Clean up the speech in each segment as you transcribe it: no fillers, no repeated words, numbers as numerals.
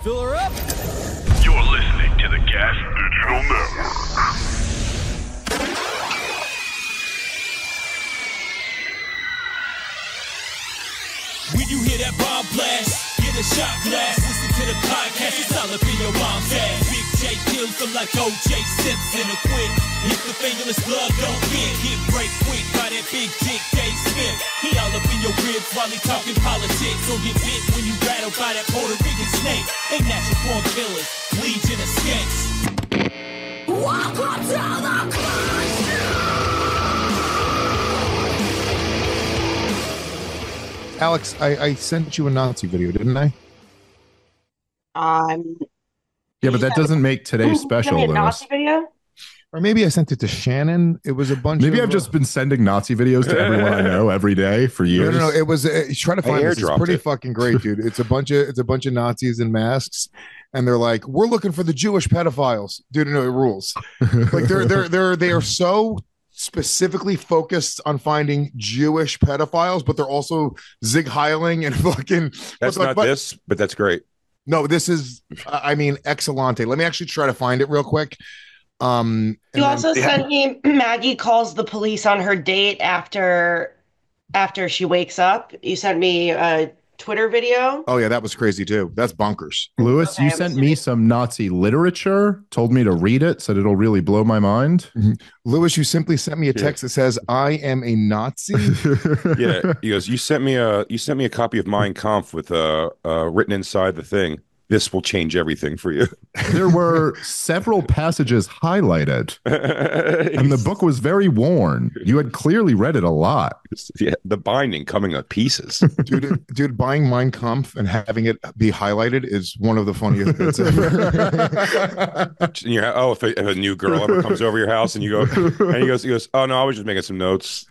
Fill her up. You're listening to the Gas Digital Network. When you hear that bomb blast, get a shot glass. Listen to the podcast, it's all up in your mom's ass. Big J kills them like O.J. Simpson. A quick, if the fingerless glove don't fit, get break quick by that big dick Dave Smith. He all up in your ribs while he talking politics. Or get bit when you rattled by that Puerto Rican snake. They natural born killers, legion of skanks. Welcome to the club. Alex, I sent you a Nazi video, didn't I? Yeah, but that doesn't make today special. A Nazi video? Or maybe I sent it to Shannon. It was a bunch Maybe of... I've just been sending Nazi videos to everyone I know every day for years. No. It was try to find this. It's pretty it. fucking great, dude. It's a bunch of Nazis in masks, and they're like, "We're looking for the Jewish pedophiles." Dude, no, it rules. Like they are so specifically focused on finding Jewish pedophiles, but they're also Zig Heiling and fucking. That's not this, but that's great. No, this is, I mean, excellente. Let me actually try to find it real quick. You also sent me Maggie calls the police on her date after she wakes up. You sent me a Twitter video. Oh yeah, that was crazy too. That's bonkers. Lewis, Okay, you sent me some Nazi literature, told me to read it, said it'll really blow my mind. Lewis, you simply sent me a text that says, "I am a Nazi." Yeah, he goes, you sent me a copy of Mein Kampf with written inside the thing. This will change everything for you. There were several passages highlighted, and the book was very worn. You had clearly read it a lot. Yeah, the binding coming to pieces. Dude, buying Mein Kampf and having it be highlighted is one of the funniest bits ever. If a new girl ever comes over your house and you go, and he goes, oh no, I was just making some notes.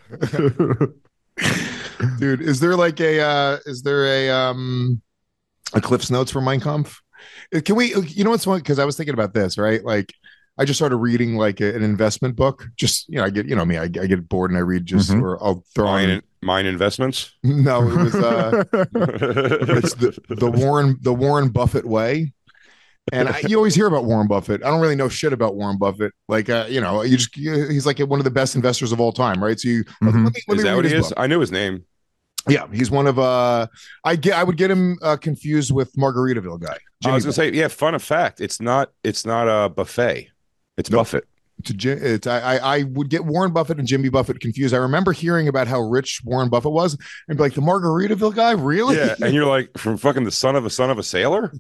Dude, is there a Cliff's Notes for Mein Kampf? Can we, you know what's funny? Because I was thinking about this, right? Like, I just started reading like an investment book. Just, I get, me, I get bored and I read just, or I'll throw on Mine Investments. No, it was it's the Warren Buffett way. And you always hear about Warren Buffett. I don't really know shit about Warren Buffett. Like, he's like one of the best investors of all time, right? So let me is that what he is? Book. I knew his name. Yeah, he's one of I would get him confused with Margaritaville guy. I was gonna say, yeah. Fun fact, it's not a buffet. It's Buffett. I would get Warren Buffett and Jimmy Buffett confused. I remember hearing about how rich Warren Buffett was, and be like, the Margaritaville guy, really? Yeah, and you're like, from fucking the son of a sailor.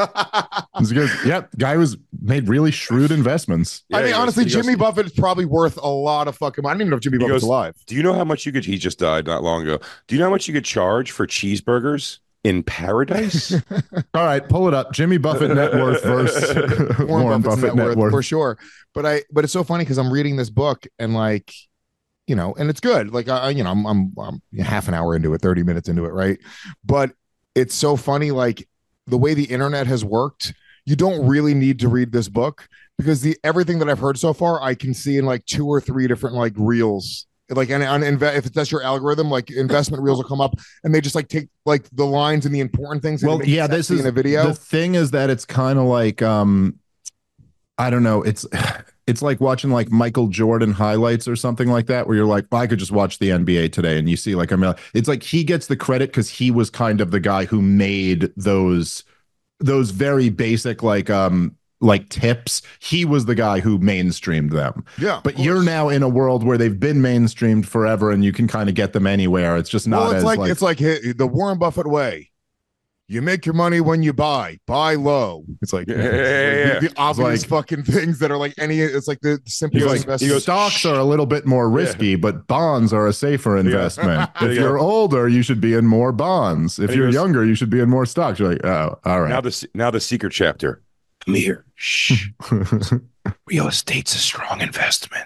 Guy made really shrewd investments. Yeah, I mean, honestly, Jimmy Buffett is probably worth a lot of fucking money. I don't even know if Jimmy Buffett's alive. Do you know how much you could? He just died not long ago. Do you know how much you could charge for cheeseburgers in paradise? All right, pull it up. Jimmy Buffett net worth versus Warren Buffett net worth for sure. But it's so funny because I'm reading this book and like, and it's good. Like I'm half an hour into it, 30 minutes into it, right? But it's so funny, like the way the internet has worked. You don't really need to read this book because everything that I've heard so far, I can see in like 2 or 3 different like reels. Like, and if that's your algorithm, like investment reels will come up and they just like take like the lines and the important things. Well, yeah, this is in a video. The thing is that it's kind of like, I don't know. It's like watching like Michael Jordan highlights or something like that, where you're like, well, I could just watch the NBA today. And you see like, it's like he gets the credit because he was kind of the guy who made those very basic, like tips. He was the guy who mainstreamed them. Yeah. But you're now in a world where they've been mainstreamed forever and you can kind of get them anywhere. It's just not it's like the Warren Buffett way. You make your money when you buy low. It's like the obvious fucking things that are like it's like the simplest investment. Stocks are a little bit more risky, but bonds are a safer investment. If you're older, you should be in more bonds. If you're younger, you should be in more stocks. You're like, oh, all right. Now the secret chapter. Amir, shh. Real estate's a strong investment.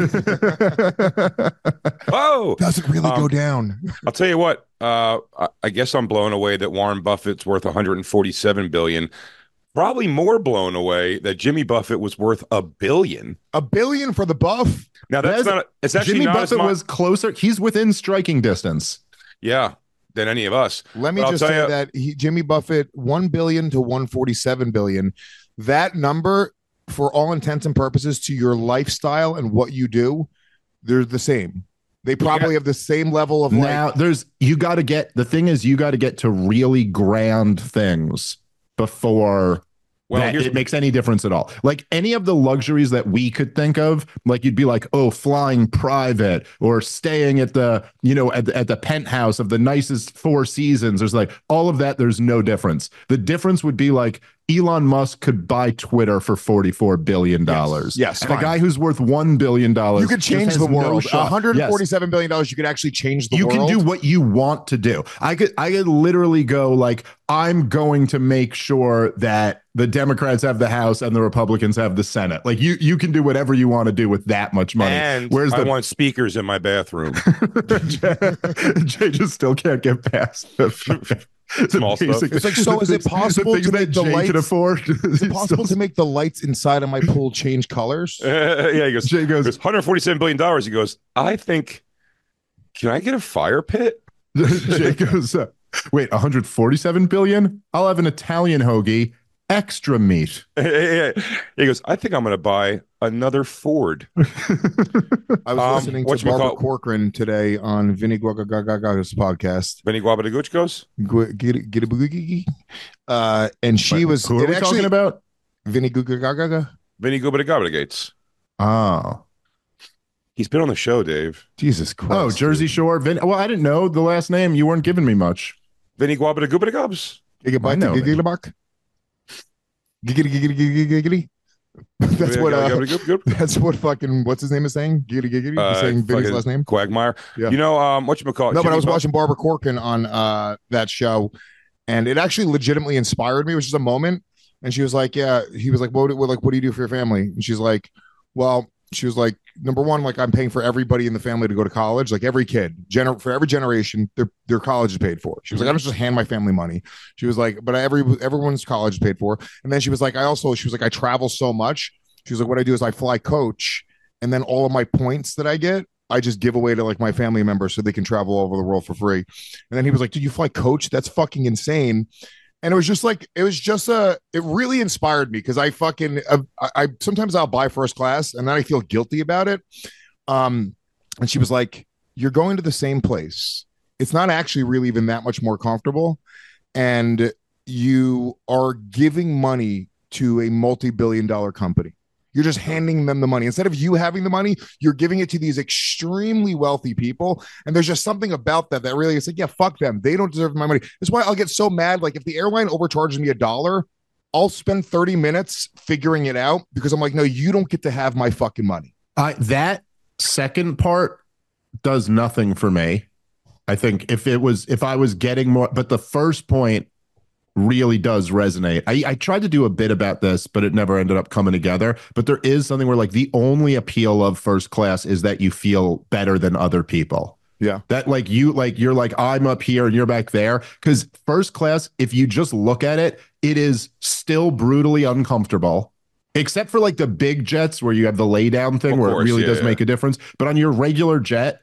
Oh, doesn't really go down. I'll tell you what. I guess I'm blown away that Warren Buffett's worth 147 billion. Probably more blown away that Jimmy Buffett was worth $1 billion. $1 billion for the buff. Now that's not. It's actually Jimmy not Buffett was closer. He's within striking distance. Yeah. than any of us. Let me But I'll just tell say you- that Jimmy Buffett, 1 billion to 147 billion, that number, for all intents and purposes, to your lifestyle and what you do, they're the same. They probably have the same level of now you got to get to really grand things before it makes any difference at all. Like any of the luxuries that we could think of, like you'd be like, oh, flying private or staying at the, at the penthouse of the nicest Four Seasons. There's like all of that. There's no difference. The difference would be like Elon Musk could buy Twitter for $44 billion. Yes. And a guy who's worth $1 billion. You could change the world. $147 billion, you could actually change the world. You can do what you want to do. I could literally go like, I'm going to make sure that the Democrats have the House and the Republicans have the Senate. Like you can do whatever you want to do with that much money. And I want speakers in my bathroom. Jay just still can't get past the small stuff. It's like, so is it possible to make the lights? Can afford? Is it possible to make the lights inside of my pool change colors? Yeah, he goes. Jay goes, $147 billion. He goes, I think. Can I get a fire pit? Jay goes, wait, 147 billion? I'll have an Italian hoagie, extra meat. He goes, I think I'm going to buy another Ford. I was listening to Barbara Corcoran today on Vinny Guagaga's podcast. Vinny Guabadaguchkos? And she was... Who are we talking about? Vinny Guagagaga? Vinny Guabadagates. Oh. He's been on the show, Dave. Jesus Christ. Oh, Jersey Shore. Well, I didn't know the last name. You weren't giving me much. Vinny Guabadagubadagubs. I know. Giggity. That's what fucking what's his name is saying? Giggity. He's saying Vinny's last name. Quagmire. Yeah. Whatchamacallit? No, but I was watching Barbara Corcoran on that show, and it actually legitimately inspired me. It was just a moment, and she was like, "Yeah." He was like, "What do you do for your family?" And she's like, "Well." She was like, number one, like I'm paying for everybody in the family to go to college, like every kid, for every generation, their college is paid for. She was like, I don't just hand my family money. She was like, but everyone's college is paid for. And then she was like, I travel so much. She was like, what I do is I fly coach, and then all of my points that I get, I just give away to like my family members so they can travel all over the world for free. And then he was like, "Did you fly coach? That's fucking insane." And it was just it really inspired me because I sometimes I'll buy first class and then I feel guilty about it. And she was like, "You're going to the same place. It's not actually really even that much more comfortable. And you are giving money to a multi-billion-dollar company. You're just handing them the money. Instead of you having the money, you're giving it to these extremely wealthy people. And there's just something about that really is like, yeah, fuck them. They don't deserve my money." That's why I'll get so mad. Like if the airline overcharges me $1, I'll spend 30 minutes figuring it out because I'm like, no, you don't get to have my fucking money. That second part does nothing for me. I think if I was getting more, but the first point really does resonate. I tried to do a bit about this, but it never ended up coming together. But there is something where like the only appeal of first class is that you feel better than other people. Yeah. That you're like, I'm up here and you're back there. Because first class, if you just look at it, it is still brutally uncomfortable. Except for like the big jets where you have the lay down thing where it really does make a difference. But on your regular jet,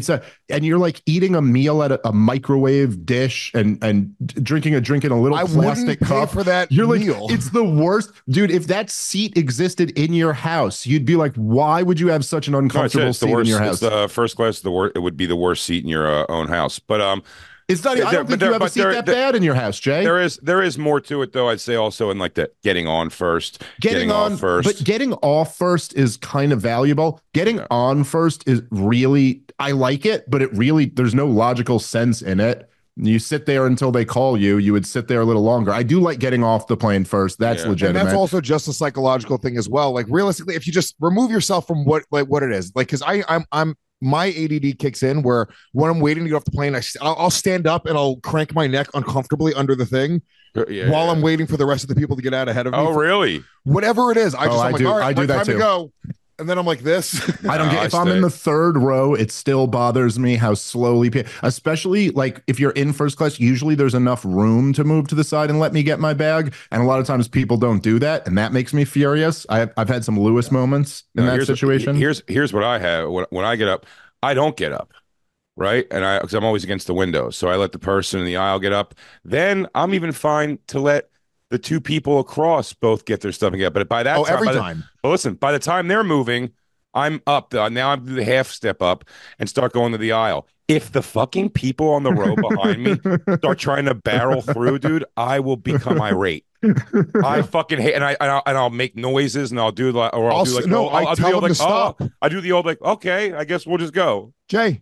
and you're like eating a meal at a microwave dish and drinking a drink in a little plastic cup for that. You're meal. Like, it's the worst, dude. If that seat existed in your house, you'd be like, why would you have such an uncomfortable seat in your house? It's the first class. It would be the worst seat in your own house. But it's not. I don't think you have a seat that bad in your house, Jay. There is more to it, though. I'd say also in like the getting on first, getting off first. But getting off first is kind of valuable. Getting on first is really, I like it, but it really, there's no logical sense in it. You sit there until they call you. You would sit there a little longer. I do like getting off the plane first. That's legitimate. And that's also just a psychological thing as well. Like realistically, if you just remove yourself from what it is, like because I'm my ADD kicks in where when I'm waiting to get off the plane, I'll stand up and I'll crank my neck uncomfortably under the thing while I'm waiting for the rest of the people to get out ahead of me. Oh, really? Whatever it is. I'm like, all right, I do that time too. to go. And then I'm like this. I don't get if I'm in the third row, it still bothers me how slowly, especially like if you're in first class, usually there's enough room to move to the side and let me get my bag. And a lot of times people don't do that. And that makes me furious. I've had some Lewis moments in that situation. Here's what I have. When I get up, I don't get up. right? And because I'm always against the window, so I let the person in the aisle get up. Then I'm even fine to let the two people across both get their stuff and get. But by that time, every time. But listen, by the time they're moving, I'm up. Now I'm the half step up and start going to the aisle. If the fucking people on the row behind me start trying to barrel through, dude, I will become irate. I fucking hate, and I'll make noises, and I'll do like, or I'll do like, no, I tell them to stop. I do the old like, okay, I guess we'll just go. Jay,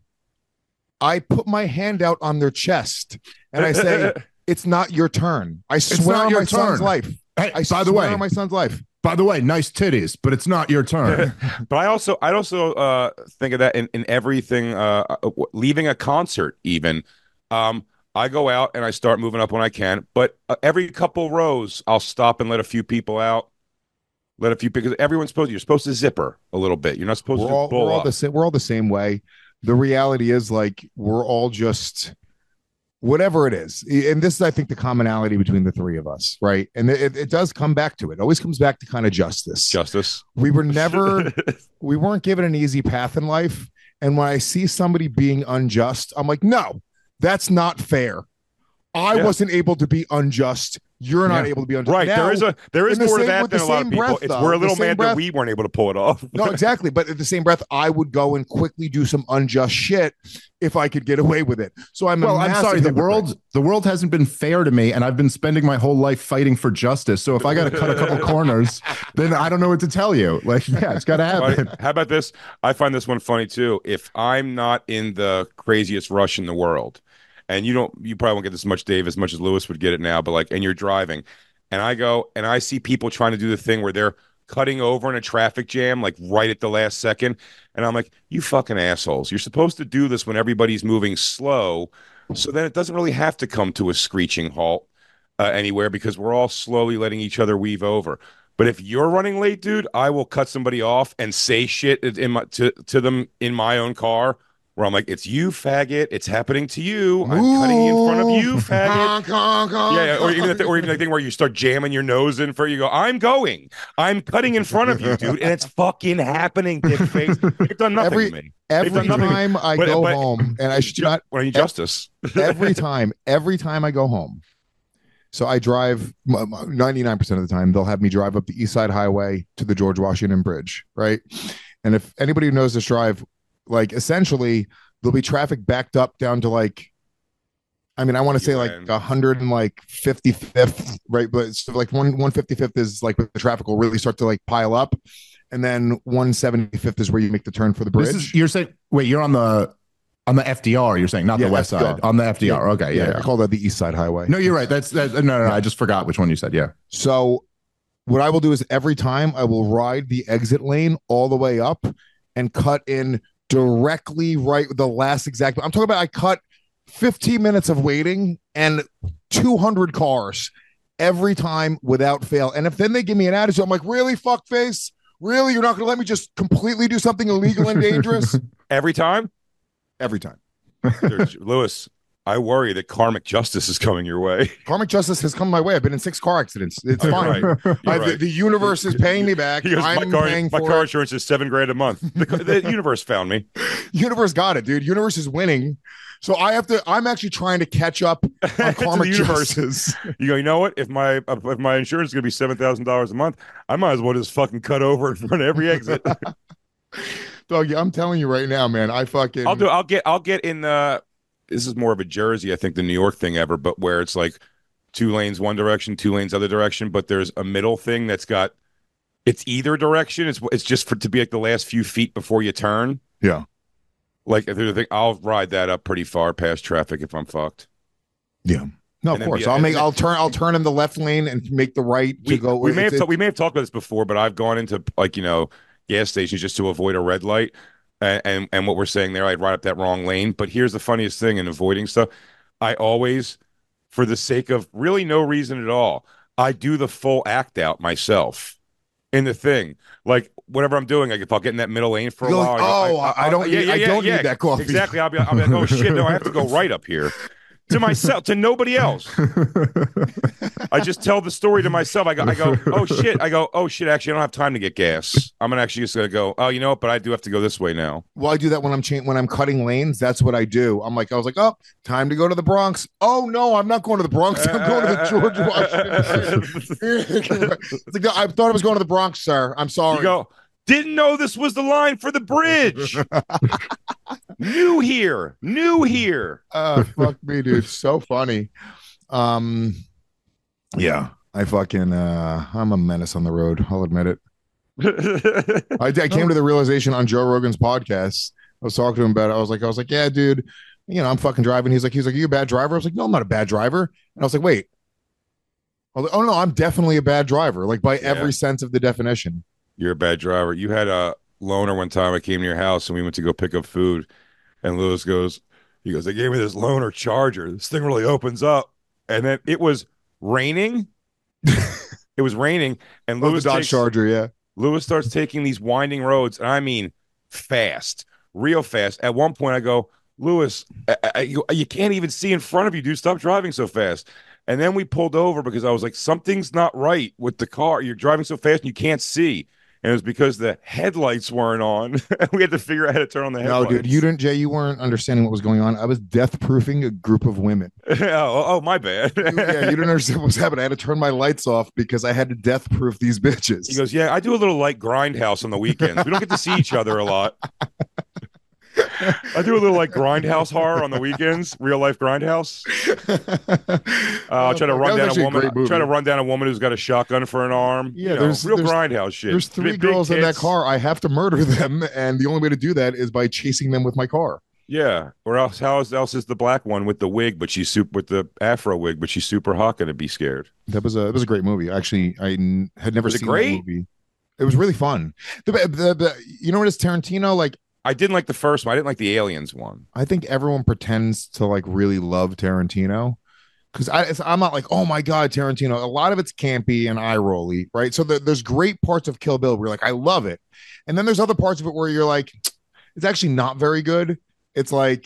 I put my hand out on their chest and I say, "It's not your turn. I swear on my son's life. Hey, I swear on my son's life." By the way, nice titties, but it's not your turn. But I also think of that in everything. Leaving a concert, even. I go out and I start moving up when I can. But every couple rows, I'll stop and let a few people out. Because you're supposed to zipper a little bit. You're not supposed to pull we're all the same way. The reality is, like, we're all just whatever it is. And this is, I think, the commonality between the three of us, right? And it does come back to it. It always comes back to kind of justice. We weren't given an easy path in life. And when I see somebody being unjust, I'm like, no, that's not fair. I wasn't able to be unjust. You're not able to be unjust. Right. Now, there is more to that than a lot of people. We're a little mad that we weren't able to pull it off. No, exactly. But at the same breath, I would go and quickly do some unjust shit if I could get away with it. So I'm sorry. The world hasn't been fair to me, and I've been spending my whole life fighting for justice. So if I got to cut a couple corners, then I don't know what to tell you. Like, yeah, it's got to happen. How about this? I find this one funny too. If I'm not in the craziest rush in the world, and you probably won't get this much, Dave, as much as Lewis would get it now, but like, and you're driving, and I go and I see people trying to do the thing where they're cutting over in a traffic jam, like right at the last second. And I'm like, you fucking assholes. You're supposed to do this when everybody's moving slow. So then it doesn't really have to come to a screeching halt anywhere, because we're all slowly letting each other weave over. But if you're running late, dude, I will cut somebody off and say shit to them in my own car, where I'm like, it's you, faggot. It's happening to you. I'm cutting in front of you, faggot. Yeah, or even the thing where you start jamming your nose in for you go, I'm cutting in front of you, dude, and it's fucking happening, dick face. You've done nothing to me. Every time I go home, and I should not. When I need justice. every time I go home. So I drive 99% of the time. They'll have me drive up the East Side Highway to the George Washington Bridge, right? And if anybody who knows this drive, like, essentially there'll be traffic backed up down to like, I mean, I want to say like 155th, right? But so like 155th is like the traffic will really start to like pile up, and then 175th is where you make the turn for the bridge. You're saying, wait, you're on the FDR. You're saying, not the west FDR. side, on the FDR. Yeah. Okay, yeah. I call that the East Side Highway. No, you're right. That's no. I just forgot which one you said. Yeah. So what I will do is every time I will ride the exit lane all the way up and cut in directly right the last exact. I'm talking about I cut 15 minutes of waiting and 200 cars every time without fail. And if then they give me an attitude, I'm like, really, fuckface? Really? You're not going to let me just completely do something illegal and dangerous? Every time? Every time. Lewis, I worry that karmic justice is coming your way. Karmic justice has come my way. I've been in 6 car accidents. It's fine. Right. The universe is paying me back. My car insurance is $7,000 a month. The universe found me. Universe got it, dude. Universe is winning. So I'm actually trying to catch up on karmic justice. You go, you know what? If my insurance is going to be $7,000 a month, I might as well just fucking cut over in front of every exit. Dog, I'm telling you right now, man. I'll get in the. This is more of a Jersey, I think, the New York thing ever, but where it's like 2 lanes one direction, 2 lanes other direction, but there's a middle thing that's got, it's either direction. It's just to be like the last few feet before you turn. Yeah. Like, I'll ride that up pretty far past traffic if I'm fucked. Yeah. No, of course. I'll turn in the left lane and make the right to go. We may have talked about this before, but I've gone into, like, gas stations just to avoid a red light. And what we're saying there, I'd ride up that wrong lane. But here's the funniest thing in avoiding stuff. I always, for the sake of really no reason at all, I do the full act out myself in the thing. Like, whatever I'm doing, like if I'll get in that middle lane for a while. I don't need that coffee. Exactly. I'll be like, oh shit, no, I have to go right up here. to myself, to nobody else. I just tell the story to myself. I go, oh shit. Actually, I don't have time to get gas. I'm gonna actually just gonna go. Oh, you know what? But I do have to go this way now. Well, I do that when I'm cutting lanes. That's what I do. I was like, oh, time to go to the Bronx. Oh no, I'm not going to the Bronx. I'm going to the George Washington. It's like, I thought I was going to the Bronx, sir. I'm sorry. You go. Didn't know this was the line for the bridge. New here. Fuck me, dude. So funny. Yeah, I fucking I'm a menace on the road. I'll admit it. I came to the realization on Joe Rogan's podcast. I was talking to him about it. I was like, yeah, dude, I'm fucking driving. He's like, are you a bad driver? I was like, no, I'm not a bad driver. And I was like, wait. I was like, oh no, I'm definitely a bad driver, like by every sense of the definition. You're a bad driver. You had a loaner one time. I came to your house and we went to go pick up food. And Lewis goes, they gave me this loaner Charger. This thing really opens up. And then it was raining. It was raining. And Lewis the Dodge Charger, yeah. Lewis starts taking these winding roads. And I mean, fast, real fast. At one point I go, Lewis, you can't even see in front of you, dude. Stop driving so fast. And then we pulled over because I was like, something's not right with the car. You're driving so fast and you can't see. And it was because the headlights weren't on. We had to figure out how to turn on the headlights. No, dude, you weren't understanding what was going on. I was death-proofing a group of women. My bad. You didn't understand what was happening. I had to turn my lights off because I had to death-proof these bitches. He goes, yeah, I do a little light grindhouse on the weekends. We don't get to see each other a lot. I do a little like grindhouse horror on the weekends, real life grindhouse. I'll try to run down a woman. Try to run down a woman who's got a shotgun for an arm. Yeah, there's real grindhouse shit. There's three girls in that car. I have to murder them, and the only way to do that is by chasing them with my car. Yeah, or else how else is the black one with the wig, but she's with the afro wig, but she's super hot, gonna be scared. It was a great movie. Actually, I had never seen that movie. It was really fun. You know what is Tarantino like? I didn't like the first one. I didn't like the Aliens one. I think everyone pretends to like really love Tarantino because I'm not like, oh my God, Tarantino. A lot of it's campy and eye rolly, right? So there's great parts of Kill Bill where you're like, I love it. And then there's other parts of it where you're like, it's actually not very good. It's like,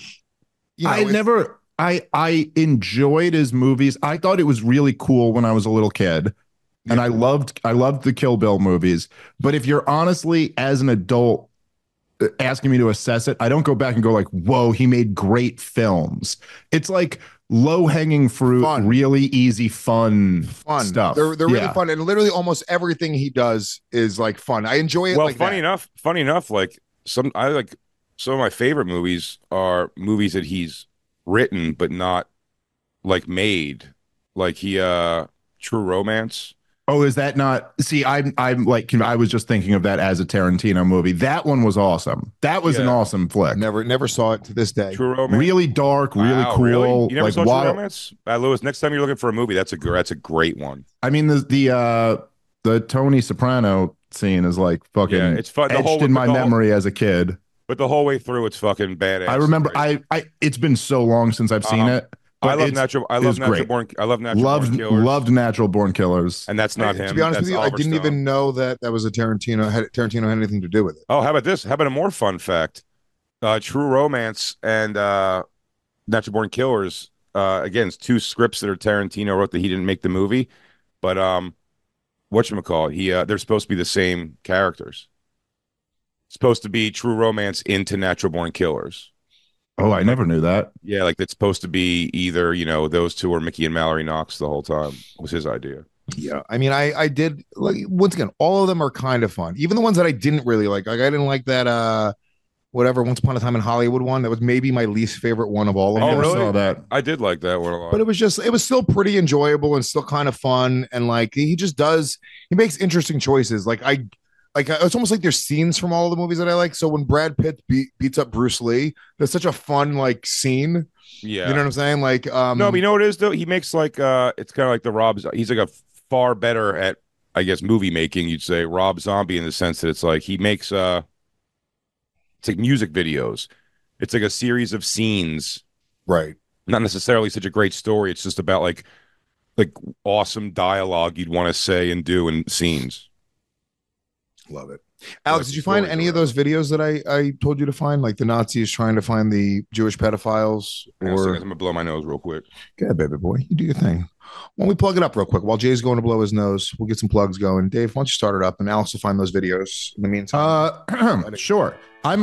I enjoyed his movies. I thought it was really cool when I was a little kid. And I loved the Kill Bill movies. But if you're honestly, as an adult, asking me to assess it, I don't go back and go like, whoa, he made great films. It's like low-hanging fruit, really easy, fun stuff. They're really fun, and literally almost everything he does is like fun. I enjoy it. Well, funny enough, like some of my favorite movies are movies that he's written but not like made. Like True Romance. Oh, is that not? See, I'm like, I was just thinking of that as a Tarantino movie. That one was awesome. That was an awesome flick. Never saw it to this day. True Romance. Really dark, really cool. Really? You never saw True Romance? Lewis, next time you're looking for a movie, that's a great one. I mean, the Tony Soprano scene is like fucking it's fun. Etched in my memory as a kid. But the whole way through, it's fucking badass. I remember. I it's been so long since I've seen it. I love Natural Born Killers. Loved Natural Born Killers. And that's not him. To be honest with you, I didn't even know that was a Tarantino. Tarantino had anything to do with it. Oh, how about this? How about a more fun fact? True Romance and Natural Born Killers. Again, it's two scripts that Tarantino wrote that he didn't make the movie. But whatchamacallit, they're supposed to be the same characters. It's supposed to be True Romance into Natural Born Killers. Oh, I never knew that. Yeah, like it's supposed to be either, those two or Mickey and Mallory Knox the whole time. Was his idea. Yeah. I mean, I did, like, once again, all of them are kind of fun. Even the ones that I didn't really like. Like, I didn't like that, Once Upon a Time in Hollywood one. That was maybe my least favorite one of all of them. Oh, really? Saw that. I did like that one a lot. But it was still pretty enjoyable and still kind of fun. And like, he makes interesting choices. Like, it's almost like there's scenes from all the movies that I like. So when Brad Pitt beats up Bruce Lee, that's such a fun like scene. Yeah, you know what I'm saying? Like, no, but you know what it is though? He makes like it's kind of like the he's like a far better at, I guess, movie making. You'd say Rob Zombie in the sense that it's like he makes it's like music videos. It's like a series of scenes, right? Not necessarily such a great story. It's just about like awesome dialogue you'd want to say and do in scenes. Love it. Alex, did you find any of those videos that I told you to find, like the Nazis trying to find the Jewish pedophiles? Or I'm gonna blow my nose real quick. Go ahead, baby boy, you do your thing. Why don't we plug it up real quick while Jay's going to blow his nose? We'll get some plugs going. Dave, why don't you start it up, and Alex will find those videos in the meantime. Sure. I'm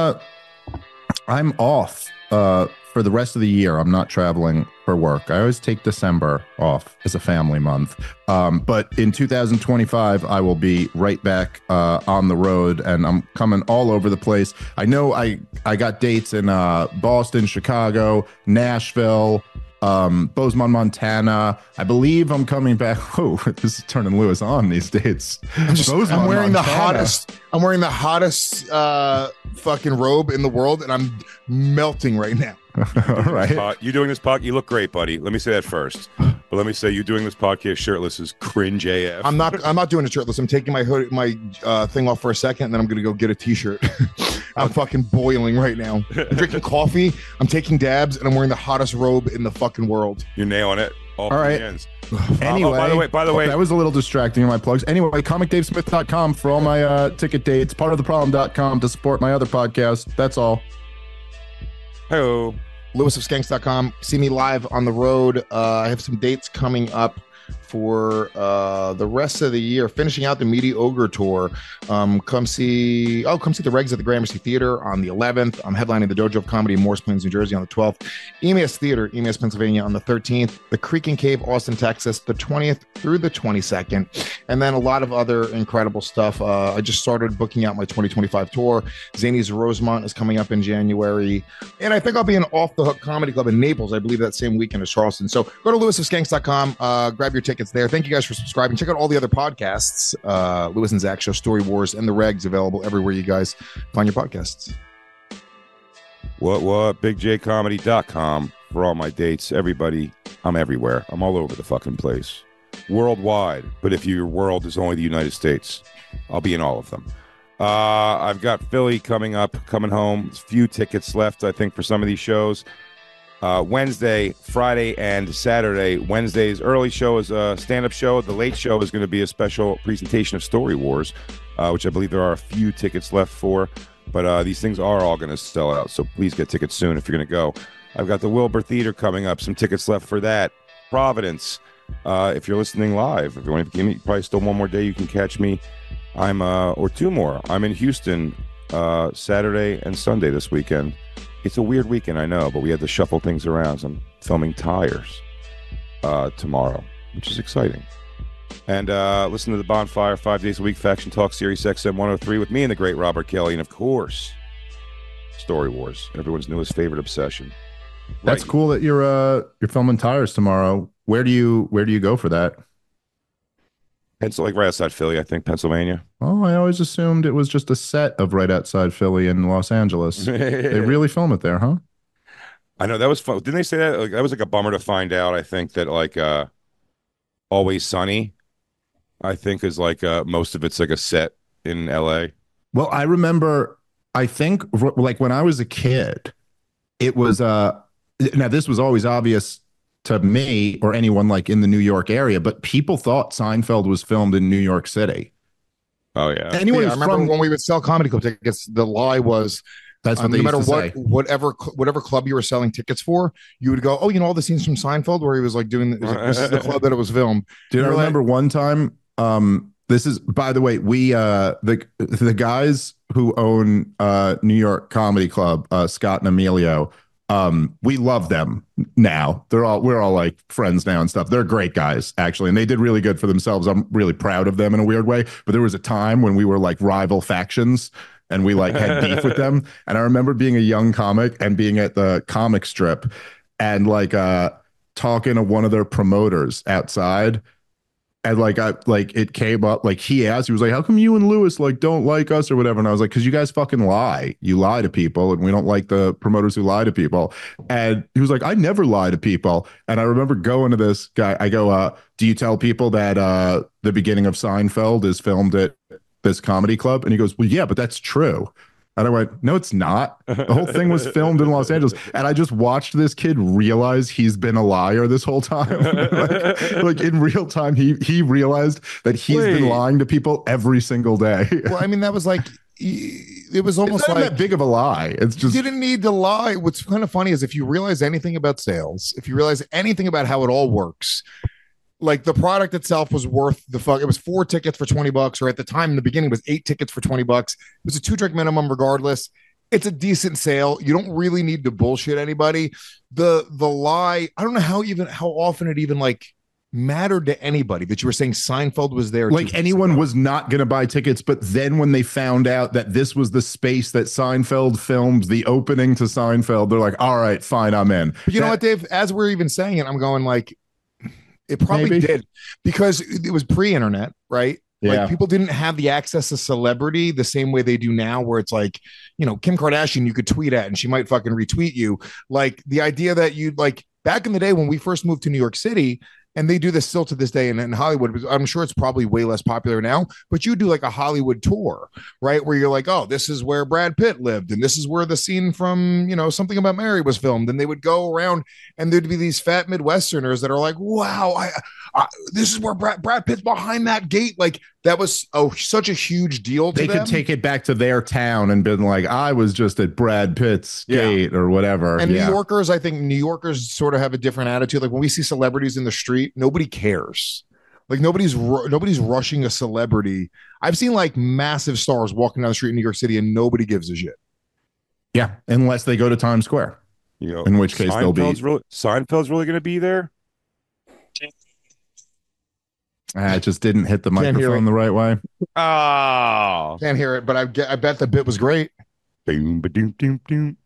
off for the rest of the year. I'm not traveling for work. I always take December off as a family month. But in 2025, I will be right back on the road, and I'm coming all over the place. I know I got dates in Boston, Chicago, Nashville, Bozeman, Montana. I believe I'm coming back. Oh, this is turning Lewis on these dates. I'm wearing the hottest. I'm wearing the hottest fucking robe in the world, and I'm melting right now. All right. You doing this podcast? You look great, buddy. Let me say that first. But let me say, you doing this podcast shirtless is cringe AF. I'm not doing it shirtless. I'm taking my hood, my thing off for a second, and then I'm gonna go get a t-shirt. I'm fucking boiling right now. I'm drinking coffee. I'm taking dabs, and I'm wearing the hottest robe in the fucking world. You're nailing it. All right. Ends. Anyway, by the way, that was a little distracting in my plugs. Anyway, comicdavesmith.com for all my ticket dates. Partoftheproblem.com to support my other podcast. That's all. Hello. LewisofSkanks.com. See me live on the road. I have some dates coming up for the rest of the year, finishing out the Meaty Ogre tour. Come see the Regs at the Gramercy Theater on the 11th. I'm headlining the Dojo of Comedy in Morris Plains, New Jersey on the 12th. EMS Theater, EMS, Pennsylvania on the 13th. The Creek and Cave, Austin, Texas, the 20th through the 22nd. And then a lot of other incredible stuff. I just started booking out my 2025 tour. Zanies Rosemont is coming up in January. And I think I'll be in Off the Hook Comedy Club in Naples, I believe that same weekend as Charleston. So go to LewisofSkanks.com, grab your tickets there. Thank you guys for subscribing. Check out all the other podcasts. Lewis and Zach Show, Story Wars, and The Regs, available everywhere you guys find your podcasts. What? BigJComedy.com for all my dates. Everybody, I'm everywhere. I'm all over the fucking place. Worldwide. But if your world is only the United States, I'll be in all of them. I've got Philly coming home. There's a few tickets left, I think, for some of these shows. Wednesday, Friday, and Saturday. Wednesday's early show is a stand-up show. The late show is going to be a special presentation of Story Wars, which I believe there are a few tickets left for. But these things are all going to sell out, so please get tickets soon if you're going to go. I've got the Wilbur Theater coming up. Some tickets left for that. Providence. If you're listening live, if you want to give me probably still one more day, you can catch me. I'm or two more. I'm in Houston Saturday and Sunday this weekend. It's a weird weekend, I know, but we had to shuffle things around. So I'm filming Tires tomorrow, which is exciting. And listen to The Bonfire 5 days a week, Faction Talk, Sirius XM 103 with me and the great Robert Kelly. And, of course, Story Wars, everyone's newest favorite obsession. That's cool that you're filming Tires tomorrow. Where do you go for that? Like right outside Philly, I think, Pennsylvania. Oh, I always assumed it was just a set of right outside Philly in Los Angeles. They really film it there, huh? I know, that was fun. Didn't they say that? Like, that was like a bummer to find out. I think that like Always Sunny, I think is like most of it's like a set in LA. Well, I remember, I think like when I was a kid, it was now this was always obvious to me or anyone like in the New York area, but people thought Seinfeld was filmed in New York City. Oh yeah. Anyone I remember when we would sell comedy club tickets, the lie was that's what they no matter used to what, say. whatever club you were selling tickets for, you would go, oh, you know all the scenes from Seinfeld where he was like doing this is the club that it was filmed. Dude, I remember one time. This is, by the way, we the guys who own New York Comedy Club, Scott and Emilio. We love them now. We're all like friends now and stuff. They're great guys, actually, and they did really good for themselves. I'm really proud of them in a weird way. But there was a time when we were like rival factions and we like had beef with them. And I remember being a young comic and being at the comic strip and like talking to one of their promoters outside. And like it came up, like he asked, he was like, how come you and Lewis like don't like us or whatever? And I was like, because you guys fucking lie. You lie to people, and we don't like the promoters who lie to people. And he was like, I never lie to people. And I remember going to this guy, I go, do you tell people that the beginning of Seinfeld is filmed at this comedy club? And he goes, well, yeah, but that's true. And I went, no, it's not. The whole thing was filmed in Los Angeles. And I just watched this kid realize he's been a liar this whole time. like in real time, he realized that he's been lying to people every single day. Well, I mean, that was like, it was almost it's not like that big of a lie. It's just you didn't need to lie. What's kind of funny is if you realize anything about sales, if you realize anything about how it all works, like the product itself was worth the fuck. It was 4 tickets for $20, or at the time in the beginning it was 8 tickets for $20. It was a 2-drink minimum regardless. It's a decent sale. You don't really need to bullshit anybody. The lie, I don't know how often it even like mattered to anybody that you were saying Seinfeld was there. Like anyone was not going to buy tickets, but then when they found out that this was the space that Seinfeld filmed the opening to Seinfeld, they're like, all right, fine, I'm in. But you know what, Dave, as we're even saying it, I'm going like, it probably did, because it was pre-internet, right? Yeah. Like people didn't have the access to celebrity the same way they do now, where it's like, you know, Kim Kardashian, you could tweet at and she might fucking retweet you. Like the idea that you'd like back in the day when we first moved to New York City, and they do this still to this day in Hollywood. I'm sure it's probably way less popular now, but you do like a Hollywood tour, right? Where you're like, oh, this is where Brad Pitt lived. And this is where the scene from, you know, Something About Mary was filmed. And they would go around and there'd be these fat Midwesterners that are like, wow, this is where Brad Pitt's behind that gate. Like that was such a huge deal to them. They could take it back to their town and been like, I was just at Brad Pitt's gate or whatever. And New Yorkers, I think New Yorkers sort of have a different attitude. Like when we see celebrities in the street, nobody cares. Like nobody's rushing a celebrity. I've seen like massive stars walking down the street in New York City and nobody gives a shit. Yeah, unless they go to Times Square. You know, in which case they'll be. Seinfeld's really going to be there. It just didn't hit the microphone the right way. Oh, can't hear it, but I bet the bit was great. Doom, ba-doom, doom, doom.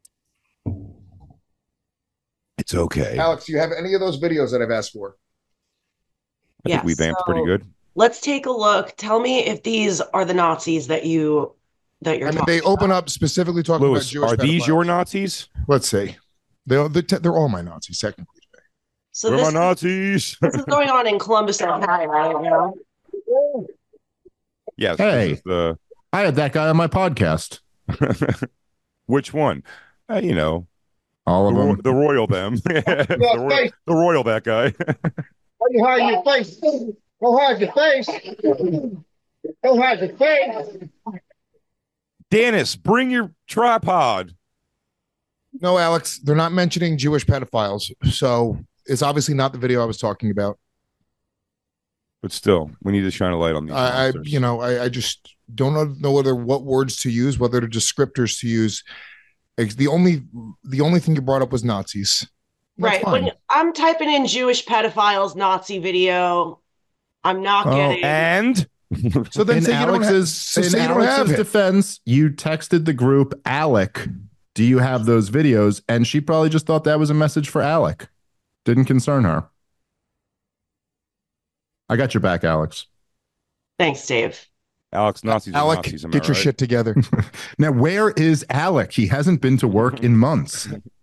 It's okay. Alex, do you have any of those videos that I've asked for? I think we vamped pretty good. Let's take a look. Tell me if these are the Nazis that you're they open up specifically talking about Jewish. Are these your Nazis? Let's see. They're all my Nazis, technically. So they're my Nazis. This is going on in Columbus, Ohio, right now. Yes. Hey, I had that guy on my podcast. Which one? You know, all of them. The royal them. the royal that guy. Why you hide your face? Go hide your face. Go hide your face. Dennis, bring your tripod. No, Alex, they're not mentioning Jewish pedophiles, so it's obviously not the video I was talking about. But still, we need to shine a light on these. I just don't know what words to use, whether they're descriptors to use. The only thing you brought up was Nazis. Right. When I'm typing in Jewish pedophiles Nazi video, I'm not getting. And so then, in Alex's defense, you texted the group, Alec, do you have those videos? And she probably just thought that was a message for Alec. Didn't concern her. I got your back, Alex. Thanks, Dave. Alex, Nazis are Alec, Nazis, get your shit together. Now, where is Alec? He hasn't been to work in months.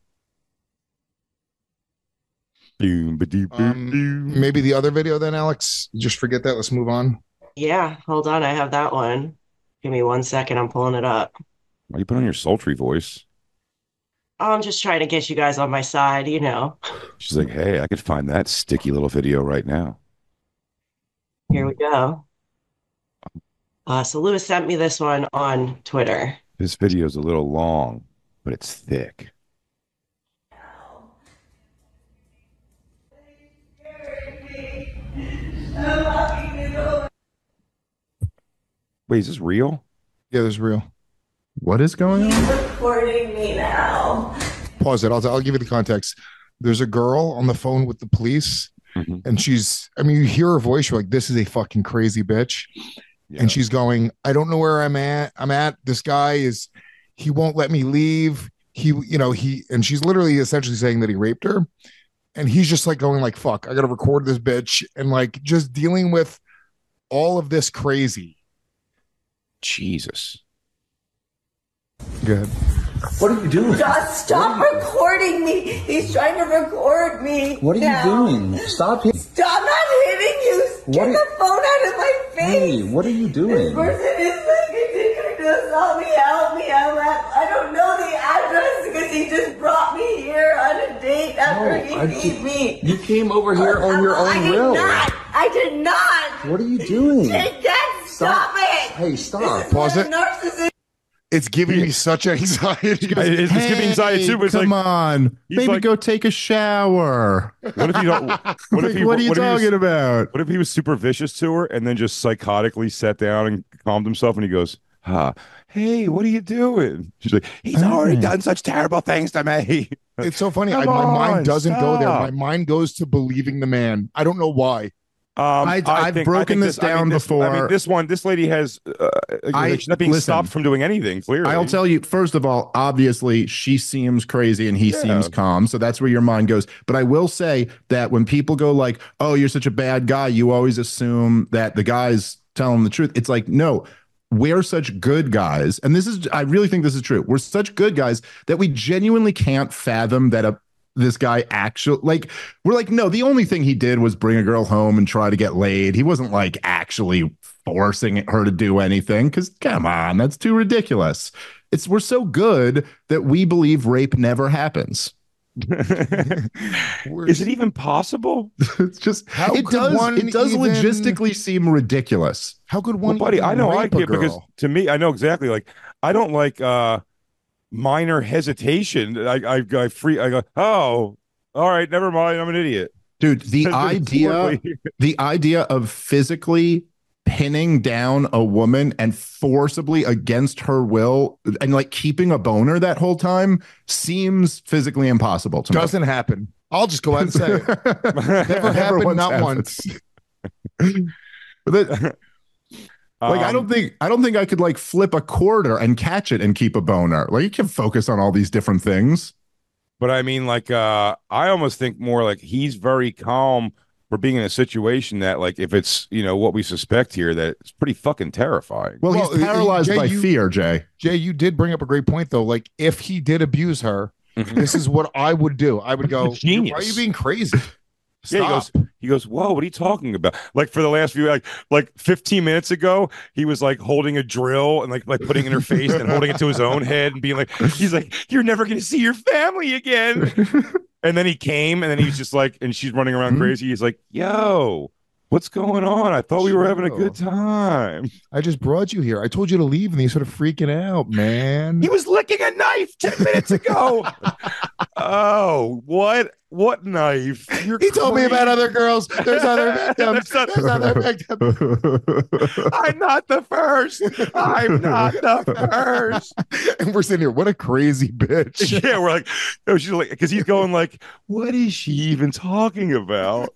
Maybe the other video then, Alex. Just forget that. Let's move on. Yeah, hold on. I have that one. Give me 1 second. I'm pulling it up. Why you put on your sultry voice? I'm just trying to get you guys on my side, you know. She's like, hey, I could find that sticky little video right now. Here we go. So Lewis sent me this one on Twitter. This video is a little long, but it's thick. Wait, is this real? Yeah, this is real. What is going on? He's recording me now. Pause it. I'll give you the context. There's a girl on the phone with the police, and you hear her voice, you're like, this is a fucking crazy bitch. Yeah. And she's going, I don't know where I'm at. This guy he won't let me leave. And she's literally essentially saying that he raped her. And he's just like going like, fuck, I got to record this bitch. And like just dealing with all of this crazy. Jesus. Good. What are you doing? Stop recording me. He's trying to record me. What are you doing? Stop hitting. Stop not hitting you. Get the phone out of my face. Hey, what are you doing? This person is fucking trying goes, help me. I don't know the address because he just brought me here on a date after he beat me. You came over here on your own will. I did not. What are you doing? Dad, stop it. Hey, stop. Pause it. Narcissist. It's giving me such anxiety. It's giving me anxiety too. But it's come like, on, maybe like, go take a shower. What if you don't? What if he? What are you talking about? What if he was super vicious to her and then just psychotically sat down and calmed himself and he goes, hey, what are you doing? She's like, he's already done such terrible things to me. It's so funny. Come My mind on, doesn't go there. stop. My mind goes to believing the man. I don't know why. I've broken this down before. This lady has, she's not being stopped from doing anything, clearly. I'll tell you, first of all, obviously, she seems crazy and he seems calm. So that's where your mind goes. But I will say that when people go like, oh, you're such a bad guy, you always assume that the guy's telling the truth. It's like, no, we're such good guys. And I really think this is true. We're such good guys that we genuinely can't fathom that this guy actually, like, we're like, no, the only thing he did was bring a girl home and try to get laid. He wasn't like actually forcing her to do anything, because come on, that's too ridiculous. We're so good that we believe rape never happens. Is it even possible? It's just it does logistically seem ridiculous. How could one, buddy? I know I get, because girl? to me, I know exactly. Like, I don't like minor hesitation. I go, oh, all right, never mind, I'm an idiot, dude. The idea of physically pinning down a woman and forcibly against her will and like keeping a boner that whole time seems physically impossible to me. Doesn't happen. I'll just go out and say it. Never happened, not once. Like, I don't think I could like flip a quarter and catch it and keep a boner. Like, you can focus on all these different things. But I mean, like, I almost think more like he's very calm for being in a situation that, like, if it's, what we suspect here, that it's pretty fucking terrifying. Well, he's paralyzed by fear, Jay. Jay, you did bring up a great point, though. Like, if he did abuse her, this is what I would do. I would go, genius. Why are you being crazy? Yeah, he goes, whoa, what are you talking about? Like, for the last few, like 15 minutes ago, he was like holding a drill and like putting it in her face and holding it to his own head and being like, he's like, you're never going to see your family again. And then he came and then he's just like, and she's running around crazy. He's like, yo, what's going on? I thought we were having a good time. I just brought you here. I told you to leave and you started freaking out, man. He was licking a knife 10 minutes ago. Oh, what? What knife? He told me about other girls. There's other victims. There's other victims. I'm not the first. I'm not the first. And we're sitting here. What a crazy bitch. Yeah, we're like, no, she's like, because he's going like, what is she even talking about?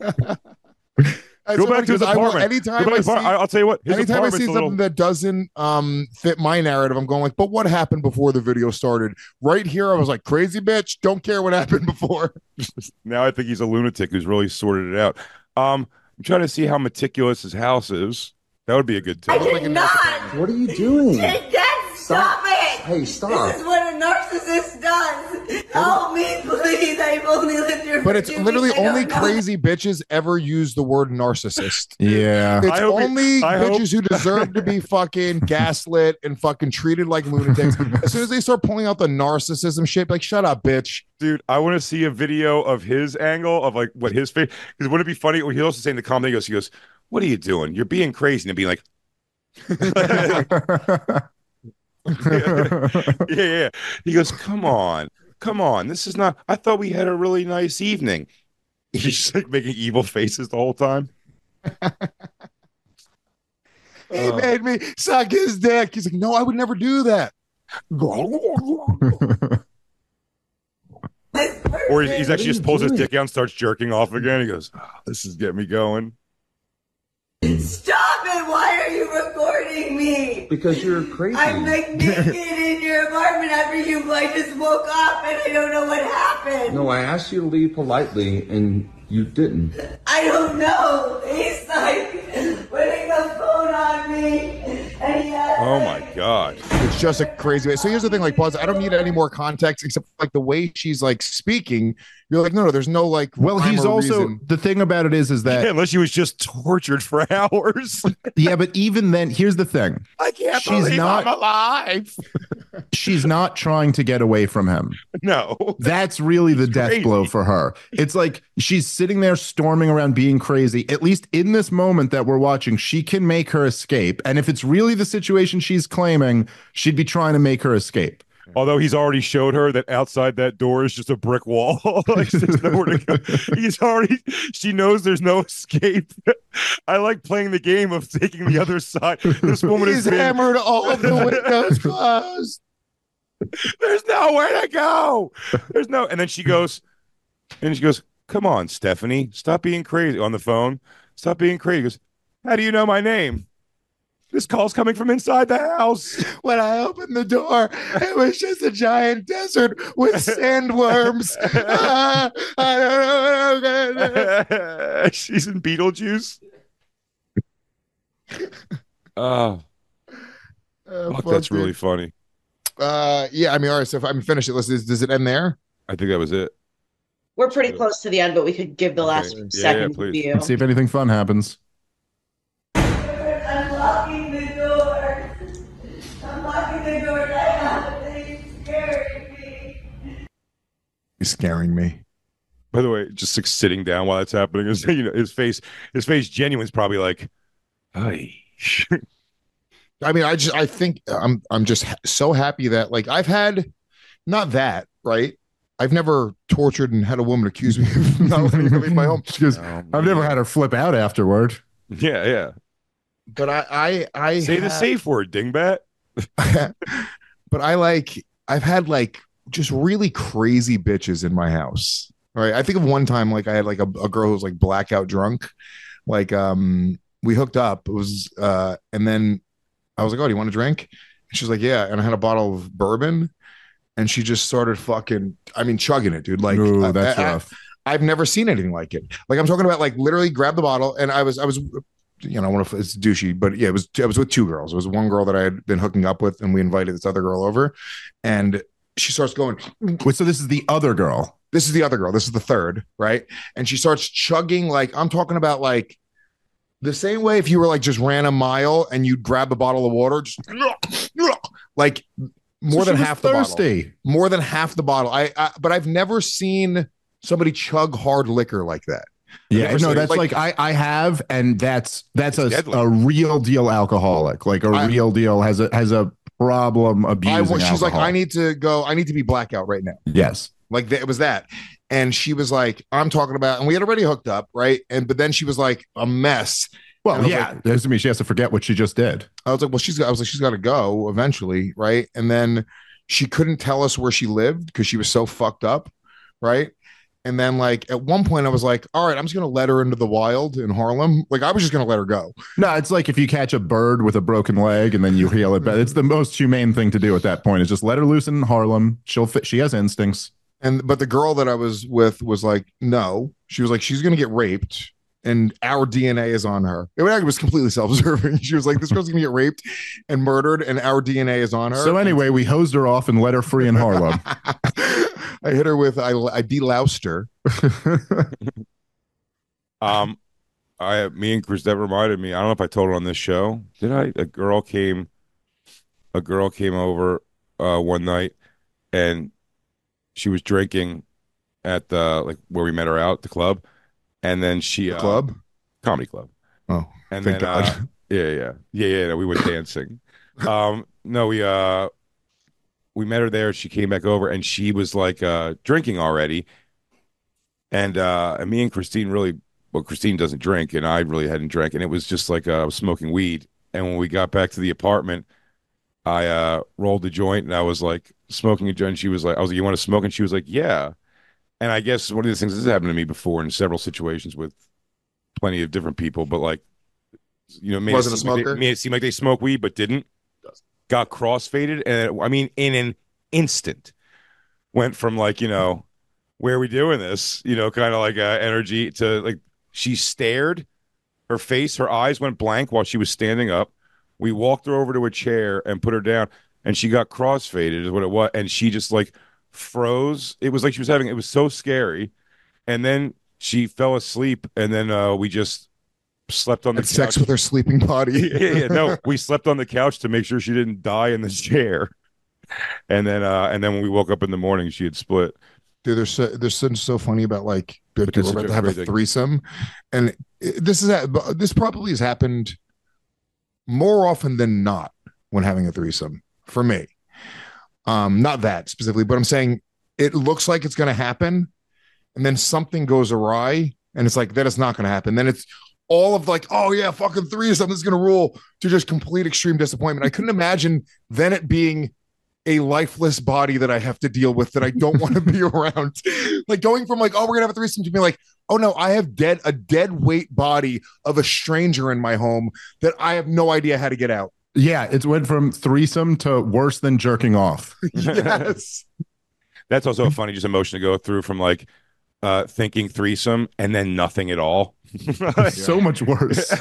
Go back to his apartment. I'll tell you what. Anytime I see something that doesn't fit my narrative, I'm going like, but what happened before the video started? Right here, I was like, crazy bitch. Don't care what happened before. Now I think he's a lunatic who's really sorted it out. I'm trying to see how meticulous his house is. That would be a good tip. I did not. What are you doing? Dad, stop it. Hey, stop. This is what a narcissist does. Help me, please. I've only lived here. But it's literally only crazy bitches ever use the word narcissist. Yeah. It's only bitches who deserve to be fucking gaslit and fucking treated like lunatics. As soon as they start pulling out the narcissism shit, like, shut up, bitch. Dude, I want to see a video of his angle of like what his face, because wouldn't it be funny? He'll also say in the comment, he goes, what are you doing? You're being crazy. And being like, yeah. He goes, come on. This is not, I thought we had a really nice evening. He's just like making evil faces the whole time. He made me suck his dick. He's like, no, I would never do that. Or he's actually just pulls his dick out and starts jerking off again. He goes, this is getting me going. Stop it! Why are you recording me? Because you're crazy. I'm like naked in your apartment after I just woke up and I don't know what happened. No, I asked you to leave politely and you didn't. I don't know. He's like putting the phone on me and he has oh my God. It's just a crazy way. So here's the thing, like, pause. I don't need any more context except like the way she's like speaking. You're like, no, there's no like. Well, he's also reason. the thing about it is that unless she was just tortured for hours. Yeah, but even then, here's the thing. I can't believe I'm alive. She's not trying to get away from him. No, that's really the death blow for her. It's like she's sitting there storming around being crazy. At least in this moment that we're watching, she can make her escape. And if it's really the situation she's claiming, she'd be trying to make her escape. Although he's already showed her that outside that door is just a brick wall. Like there's nowhere to go. She knows there's no escape. I like playing the game of taking the other side. This woman He's hammered all of the windows closed. There's nowhere to go. There's no. And then she goes, come on, Stephanie, stop being crazy on the phone. Stop being crazy. He goes, how do you know my name? This call's coming from inside the house. When I opened the door, it was just a giant desert with sandworms. I don't know. She's in Beetlejuice. Fuck, that's really funny. Yeah, I mean, all right, so if I'm finished it, does it end there? I think that was it. We're pretty close to the end, but we could give the last second review. Let's see if anything fun happens. I'm locking the door. I'm locking the door now. He's scaring me. He's scaring me. By the way, just like sitting down while that's happening, is his face genuine is probably like, "Hi." I mean, I think I'm just so happy that like I've had not that right. I've never tortured and had a woman accuse me of not letting me leave my home. Because I've never had her flip out afterward. Yeah. But I say the safe word, dingbat. But I've had like just really crazy bitches in my house. All right. I think of one time like I had like a girl who was like blackout drunk. Like we hooked up. It was and then I was like, oh, do you want a drink? And she's like, yeah. And I had a bottle of bourbon. And she just started fucking, I mean, chugging it, dude. Like, ooh, that's rough. I've never seen anything like it. Like, I'm talking about, like, literally grab the bottle, and I was, you know, it's douchey, but yeah, I was with two girls. It was one girl that I had been hooking up with, and we invited this other girl over, and she starts going. Wait, so this is the other girl. This is the other girl. This is the third, right? And she starts chugging, like, I'm talking about, like, the same way if you were like just ran a mile and you'd grab a bottle of water, just like. More than half the bottle. More than half the bottle. But I've never seen somebody chug hard liquor like that. Yeah, no, that's like I have, and that's a real deal alcoholic, like a real deal has a problem abusing. She's like, I need to be blackout right now. Yes, like it was that, and she was like, I'm talking about, and we had already hooked up, right? But then she was like a mess. Well, yeah, like, she has to forget what she just did. I was like, well, she's got to go eventually, right? And then she couldn't tell us where she lived because she was so fucked up, right? And then, like, at one point, I was like, all right, I'm just gonna let her into the wild in Harlem. Like, I was just gonna let her go. No, it's like if you catch a bird with a broken leg and then you heal it. It's the most humane thing to do at that point is just let her loose in Harlem. She'll fit. She has instincts. But the girl that I was with was like, no. She was like, she's gonna get raped. And our DNA is on her. It was completely self-serving. She was like, this girl's gonna get raped and murdered, and our DNA is on her. So anyway, we hosed her off and let her free in Harlem. I hit her with I deloused her. Me and Chris, that reminded me. I don't know if I told her on this show. Did I? A girl came over one night, and she was drinking at the like where we met her out, the club. And then she comedy club. Oh, and thank then God. Yeah. No, we went dancing. No, we met her there. She came back over, and she was like drinking already. And me and Christine Christine doesn't drink, and I really hadn't drank, and it was just like I was smoking weed. And when we got back to the apartment, I rolled the joint, and I was like smoking a joint. And she was like, I was like, you want to smoke? And she was like, yeah. And I guess one of these things has happened to me before in several situations with plenty of different people, but like, you know, made it seem like they smoke weed, but didn't. Got crossfaded, and I mean, in an instant, went from like, you know, where are we doing this? You know, kind of like energy to like, she stared, her eyes went blank while she was standing up. We walked her over to a chair and put her down. and she got crossfaded is what it was, and she just like froze. It was like she was having. It was so scary, and then she fell asleep, and then we just slept on the Had couch. sex with her sleeping body. yeah, no, we slept on the couch to make sure she didn't die in the chair. And then when we woke up in the morning, she had split. Dude, there's something so funny about like But people that's about such to a have a great thing. threesome, and this probably has happened more often than not when having a threesome for me. Not that specifically, but I'm saying it looks like it's going to happen, and then something goes awry, and it's like that is not going to happen. Then it's all of like, oh yeah, fucking threesome, this is going to rule, to just complete extreme disappointment. I couldn't imagine then it being a lifeless body that I have to deal with that I don't want to be around. Like going from like, oh, we're gonna have a threesome to being like, oh no, I have a dead weight body of a stranger in my home that I have no idea how to get out. Yeah, it went from threesome to worse than jerking off. Yes. That's also a funny just emotion to go through from like thinking threesome and then nothing at all. So much worse.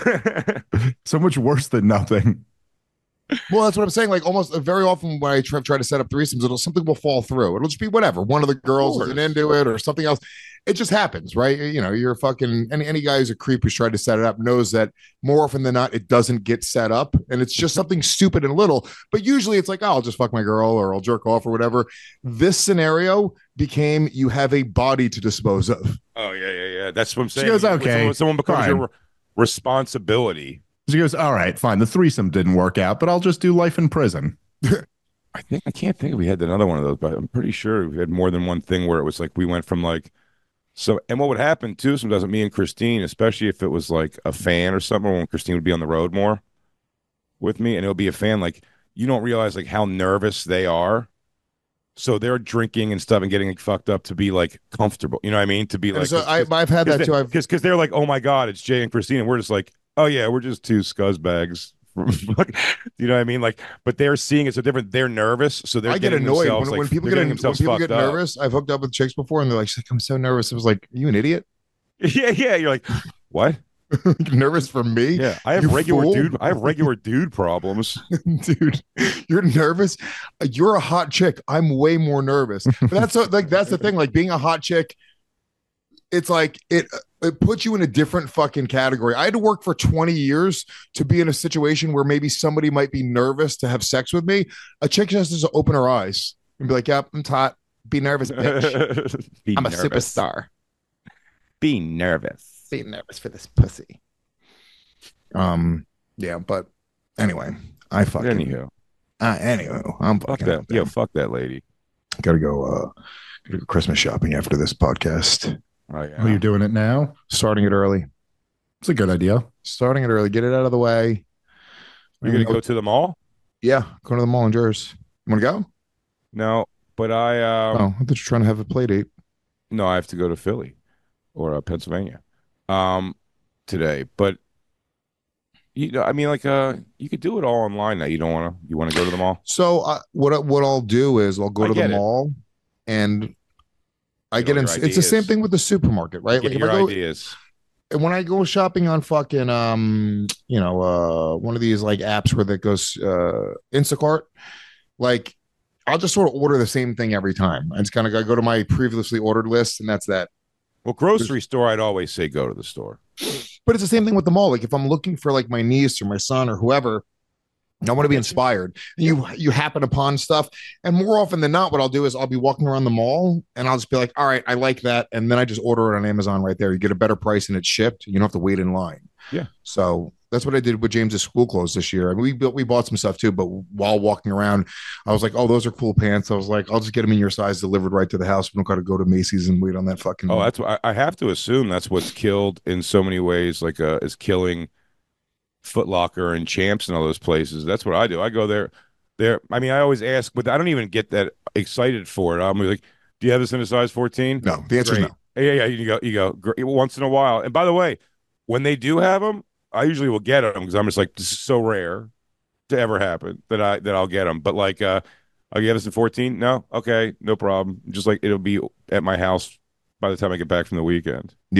So much worse than nothing. Well, that's what I'm saying. Like almost very often when I try to set up threesomes, something will fall through. It'll just be whatever. One of the girls isn't into it or something else. It just happens, right? You know, you're fucking any guy who's a creep who's tried to set it up knows that more often than not, it doesn't get set up, and it's just something stupid and little. But usually, it's like, oh, I'll just fuck my girl or I'll jerk off or whatever. This scenario became you have a body to dispose of. Oh yeah. That's what I'm saying. She goes, okay, when someone becomes fine. your responsibility. She goes, all right, fine. The threesome didn't work out, but I'll just do life in prison. I can't think if we had another one of those, but I'm pretty sure we had more than one thing where it was like we went from like so. And what would happen too sometimes with me and Christine, especially if it was like a fan or something, when Christine would be on the road more with me, and it would be a fan, like you don't realize like how nervous they are. So they're drinking and stuff and getting like, fucked up to be like comfortable. You know what I mean? To be like, So I've had that too. Because they're like, oh my god, it's Jay and Christine, and we're just like, oh yeah, we're just two scuzzbags. You know what I mean? Like, but they're seeing it so different. They're nervous, so they're. I get annoyed when people get nervous. I've hooked up with chicks before, and they're like, "I'm so nervous." I was like, "You an idiot?" Yeah. You're like, what? Nervous for me? Yeah, I have regular dude problems, dude. You're nervous. You're a hot chick. I'm way more nervous. But that's that's the thing. Like being a hot chick, it's like it puts you in a different fucking category. I had to work for 20 years to be in a situation where maybe somebody might be nervous to have sex with me. A chick just has to open her eyes and be like, "Yep, I'm hot. Be nervous, bitch. I'm a superstar. Be nervous. Be nervous for this pussy." Yeah, but anyway, I'm fucking fuck that. Yeah, fuck that lady. Gotta go Christmas shopping after this podcast. Oh yeah. Oh, you're doing it now? Starting it early. It's a good idea. Starting it early. Get it out of the way. You're gonna go to the mall? Yeah, go to the mall in Jersey. You want to go? No, but I I thought you were trying to have a play date. No, I have to go to Philly or Pennsylvania today. But you know, I mean, like you could do it all online now. You want to go to the mall? So what I'll do is I'll go to the mall and I get in. It's the same thing with the supermarket, right? Get like your ideas. And when I go shopping on fucking one of these like apps where that goes Instacart, like I'll just sort of order the same thing every time. I just kind of go to my previously ordered list, and that's that. Well, grocery store, I'd always say go to the store. But it's the same thing with the mall. Like if I'm looking for like my niece or my son or whoever, I want to be inspired. You happen upon stuff, and more often than not, what I'll do is I'll be walking around the mall, and I'll just be like, "All right, I like that," and then I just order it on Amazon right there. You get a better price, and it's shipped. You don't have to wait in line. Yeah. So that's what I did with James's school clothes this year. I mean, we bought some stuff too, but while walking around, I was like, "Oh, those are cool pants." I was like, "I'll just get them in your size delivered right to the house. We don't got to go to Macy's and wait on that fucking." Oh, that's what I have to assume. That's what's killed in so many ways. Like is killing Foot Locker and Champs and all those places. That's what I do. I go there. I mean, I always ask, but I don't even get that excited for it. I'm like, "Do you have this in a size 14?" No, the answer is no. Yeah. You go. Once in a while. And by the way, when they do have them, I usually will get them because I'm just like, this is so rare to ever happen that I'll get them. But like, I'll get this in 14. No, okay, no problem. Just like it'll be at my house by the time I get back from the weekend. Yeah.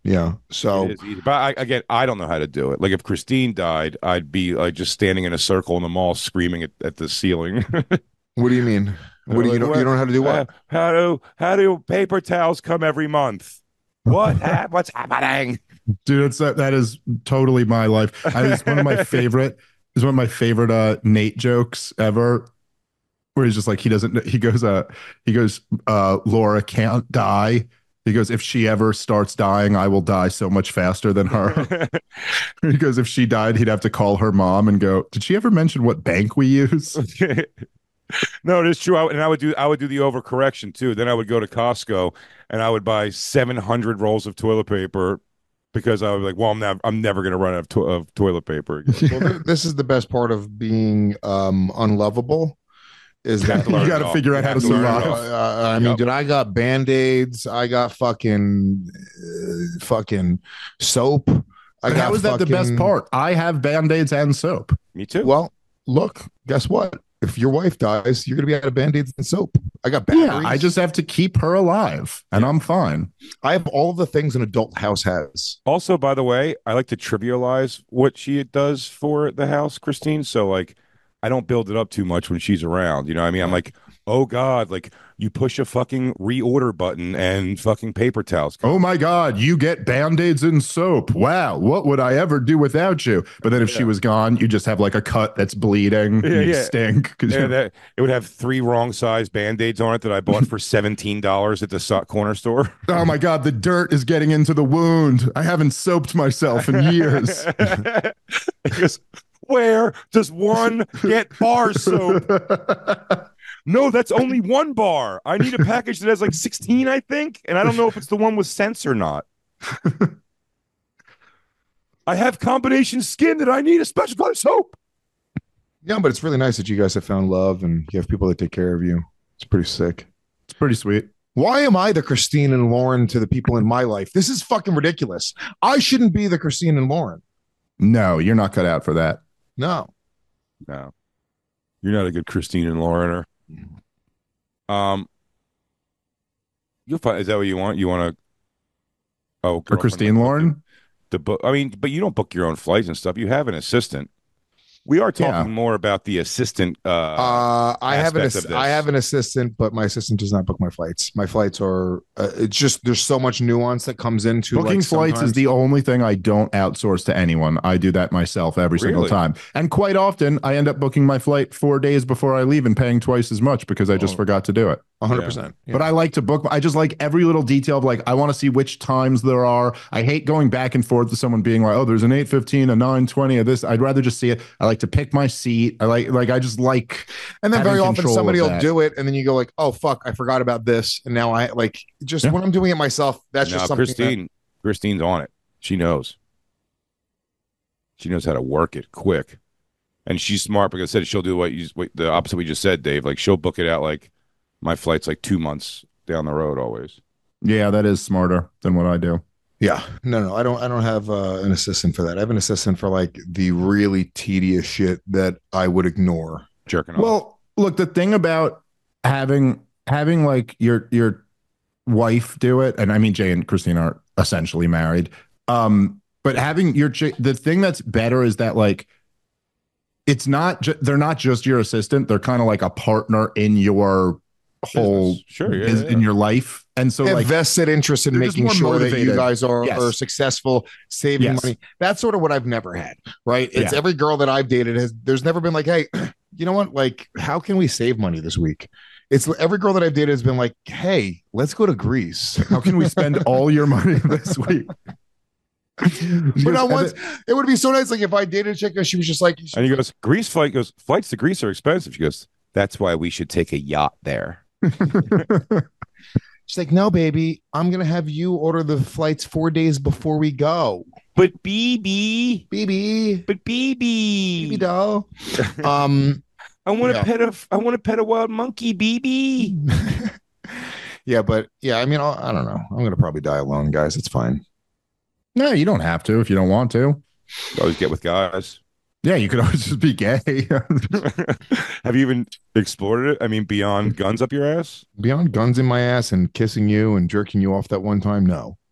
Yeah. So It is easy. But I don't know how to do it. Like if Christine died, I'd be like just standing in a circle in the mall screaming at the ceiling. what do you mean? What do you Like, don't you don't know how to do what? How do paper towels come every month? What's happening? Dude, that is totally my life. It's one of my favorite. It's one of my favorite Nate jokes ever. Where he's just like he goes Laura can't die. He goes, if she ever starts dying, I will die so much faster than her. He goes, if she died, he'd have to call her mom and go, did she ever mention what bank we use? No, it is true. I would do the overcorrection too. Then I would go to Costco and I would buy 700 rolls of toilet paper because I was like, well, I'm never going to run out of toilet paper again. Well, this is the best part of being unlovable. Is that you got to figure out how to survive. I mean, dude, I got Band-Aids. I got fucking soap. How is that the best part? I have Band-Aids and soap. Me too. Well, look, guess what? If your wife dies, you're going to be out of Band-Aids and soap. I got batteries. Yeah, I just have to keep her alive, and I'm fine. I have all the things an adult house has. Also, by the way, I like to trivialize what she does for the house, Christine. So, like, I don't build it up too much when she's around. You know what I mean? I'm like, oh God, like you push a fucking reorder button and fucking paper towels. Oh my God, you get Band-Aids and soap. Wow, what would I ever do without you? But then if she was gone, you just have like a cut that's bleeding. You stink. It would have 3 wrong size Band-Aids on it that I bought for $17 at the corner store. Oh my God, the dirt is getting into the wound. I haven't soaped myself in years. Where does one get bar soap? No, that's only 1 bar. I need a package that has like 16, I think. And I don't know if it's the one with scents or not. I have combination skin that I need a special kind of soap. Yeah, but it's really nice that you guys have found love and you have people that take care of you. It's pretty sick. It's pretty sweet. Why am I the Christine and Lauren to the people in my life? This is fucking ridiculous. I shouldn't be the Christine and Lauren. No, you're not cut out for that. No. You're not a good Christine and Lauren. You'll find, is that what you want? You want to? Oh, for Christine Lauren? The book. I mean, but you don't book your own flights and stuff. You have an assistant. We are talking more about the assistant. I have an assistant, but my assistant does not book my flights. My flights are. It's just there's so much nuance that comes into booking flights is the only thing I don't outsource to anyone. I do that myself every single time, and quite often I end up booking my flight 4 days before I leave and paying twice as much because I just forgot to do it. 100%. But I like to book. I just like every little detail of like I want to see which times there are. I hate going back and forth with someone being like, oh, there's an 8:15, a 9:20 of this. I'd rather just see it. I like to pick my seat. I just like. And then very often somebody will do it, and then you go like, oh fuck, I forgot about this, and now I like just when I'm doing it myself. That's just something. Christine's on it. She knows. She knows how to work it quick, and she's smart because I said she'll do the opposite we just said, Dave. Like she'll book it out like. My flight's like 2 months down the road always. Yeah, that is smarter than what I do. Yeah. No, I don't have an assistant for that. I have an assistant for like the really tedious shit that I would ignore. Jerking off. Well, look, the thing about having like your wife do it, and I mean Jay and Christine are essentially married. But having the thing that's better is that like it's not they're not just your assistant, they're kind of like a partner in your whole in your life, and so like vested interest in making sure that you guys are successful, saving money. That's sort of what I've never had, right? It's every girl that I've dated there's never been like, hey, you know what, like how can we save money this week? It's every girl that I've dated has been like, hey, let's go to Greece. How can we spend all your money this week? But not once, it would be so nice like if I dated a chick and she was just like, and he goes, flights to Greece are expensive. She goes, that's why we should take a yacht there. She's like, no, baby, I'm gonna have you order the flights 4 days before we go. But BB doll. I want to pet a wild monkey, BB. Yeah, but I mean, I don't know. I'm gonna probably die alone, guys. It's fine. No, you don't have to if you don't want to. You always get with guys. Yeah, you could always just be gay. Have you even explored it? I mean, beyond guns up your ass? Beyond guns in my ass and kissing you and jerking you off that one time? No.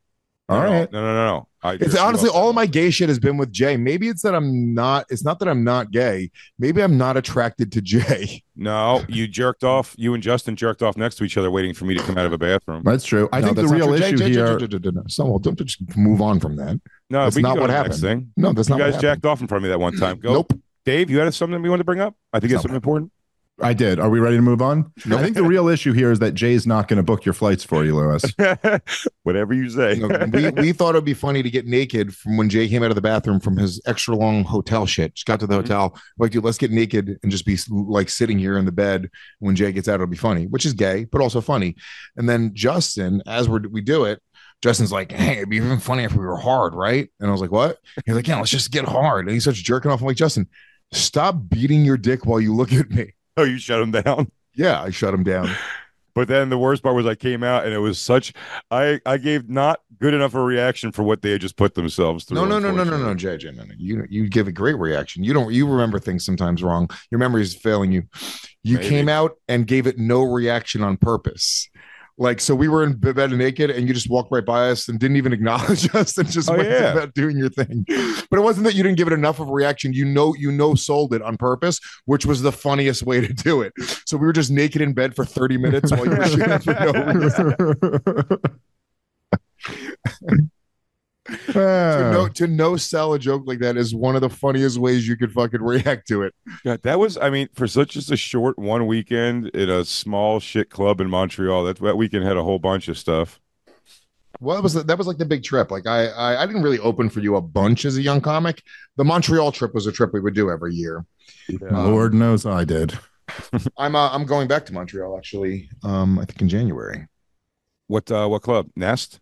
All right. No. It's honestly all of my gay shit has been with Jay. Maybe it's that I'm not. It's not that I'm not gay. Maybe I'm not attracted to Jay. No, you jerked off. You and Justin jerked off next to each other, waiting for me to come out of a bathroom. That's true. I think the real issue here. So don't just move on from that. No, that's not what happened. Thing. No, that's not. You guys jacked off in front of me that one time. Go. Nope. Dave, you had something you wanted to bring up? I think it's something important. I did. Are we ready to move on? I think the real issue here is that Jay's not going to book your flights for you, Lewis. Whatever you say. we thought it'd be funny to get naked from when Jay came out of the bathroom from his extra long hotel shit. Just got to the hotel. Like, dude, let's get naked and just be like sitting here in the bed. When Jay gets out, it'll be funny, which is gay, but also funny. And then Justin, as we do it, Justin's like, hey, it'd be even funny if we were hard, right? And I was like, what? He's like, yeah, let's just get hard. And he starts jerking off. I'm like, Justin, stop beating your dick while you look at me. Oh, you shut him down? Yeah, I shut him down. But then the worst part was I came out and it was such I gave not good enough a reaction for what they had just put themselves through. No, Jay, no. You give a great reaction. You remember things sometimes wrong. Your memory is failing you. You came out and gave it no reaction on purpose. Like, so we were in bed naked and you just walked right by us and didn't even acknowledge us and just went about doing your thing. But it wasn't that you didn't give it enough of a reaction. You sold it on purpose, which was the funniest way to do it. So we were just naked in bed for 30 minutes while you were shooting for no reason. To no sell a joke like that is one of the funniest ways you could fucking react to it. God, that was, I mean, for such just a short one weekend in a small shit club in Montreal, that weekend had a whole bunch of stuff. Well, that was like the big trip. Like I didn't really open for you a bunch as a young comic. The Montreal trip was a trip we would do every year. Lord knows I did. I'm going back to Montreal actually. I think in January. What club? Nest?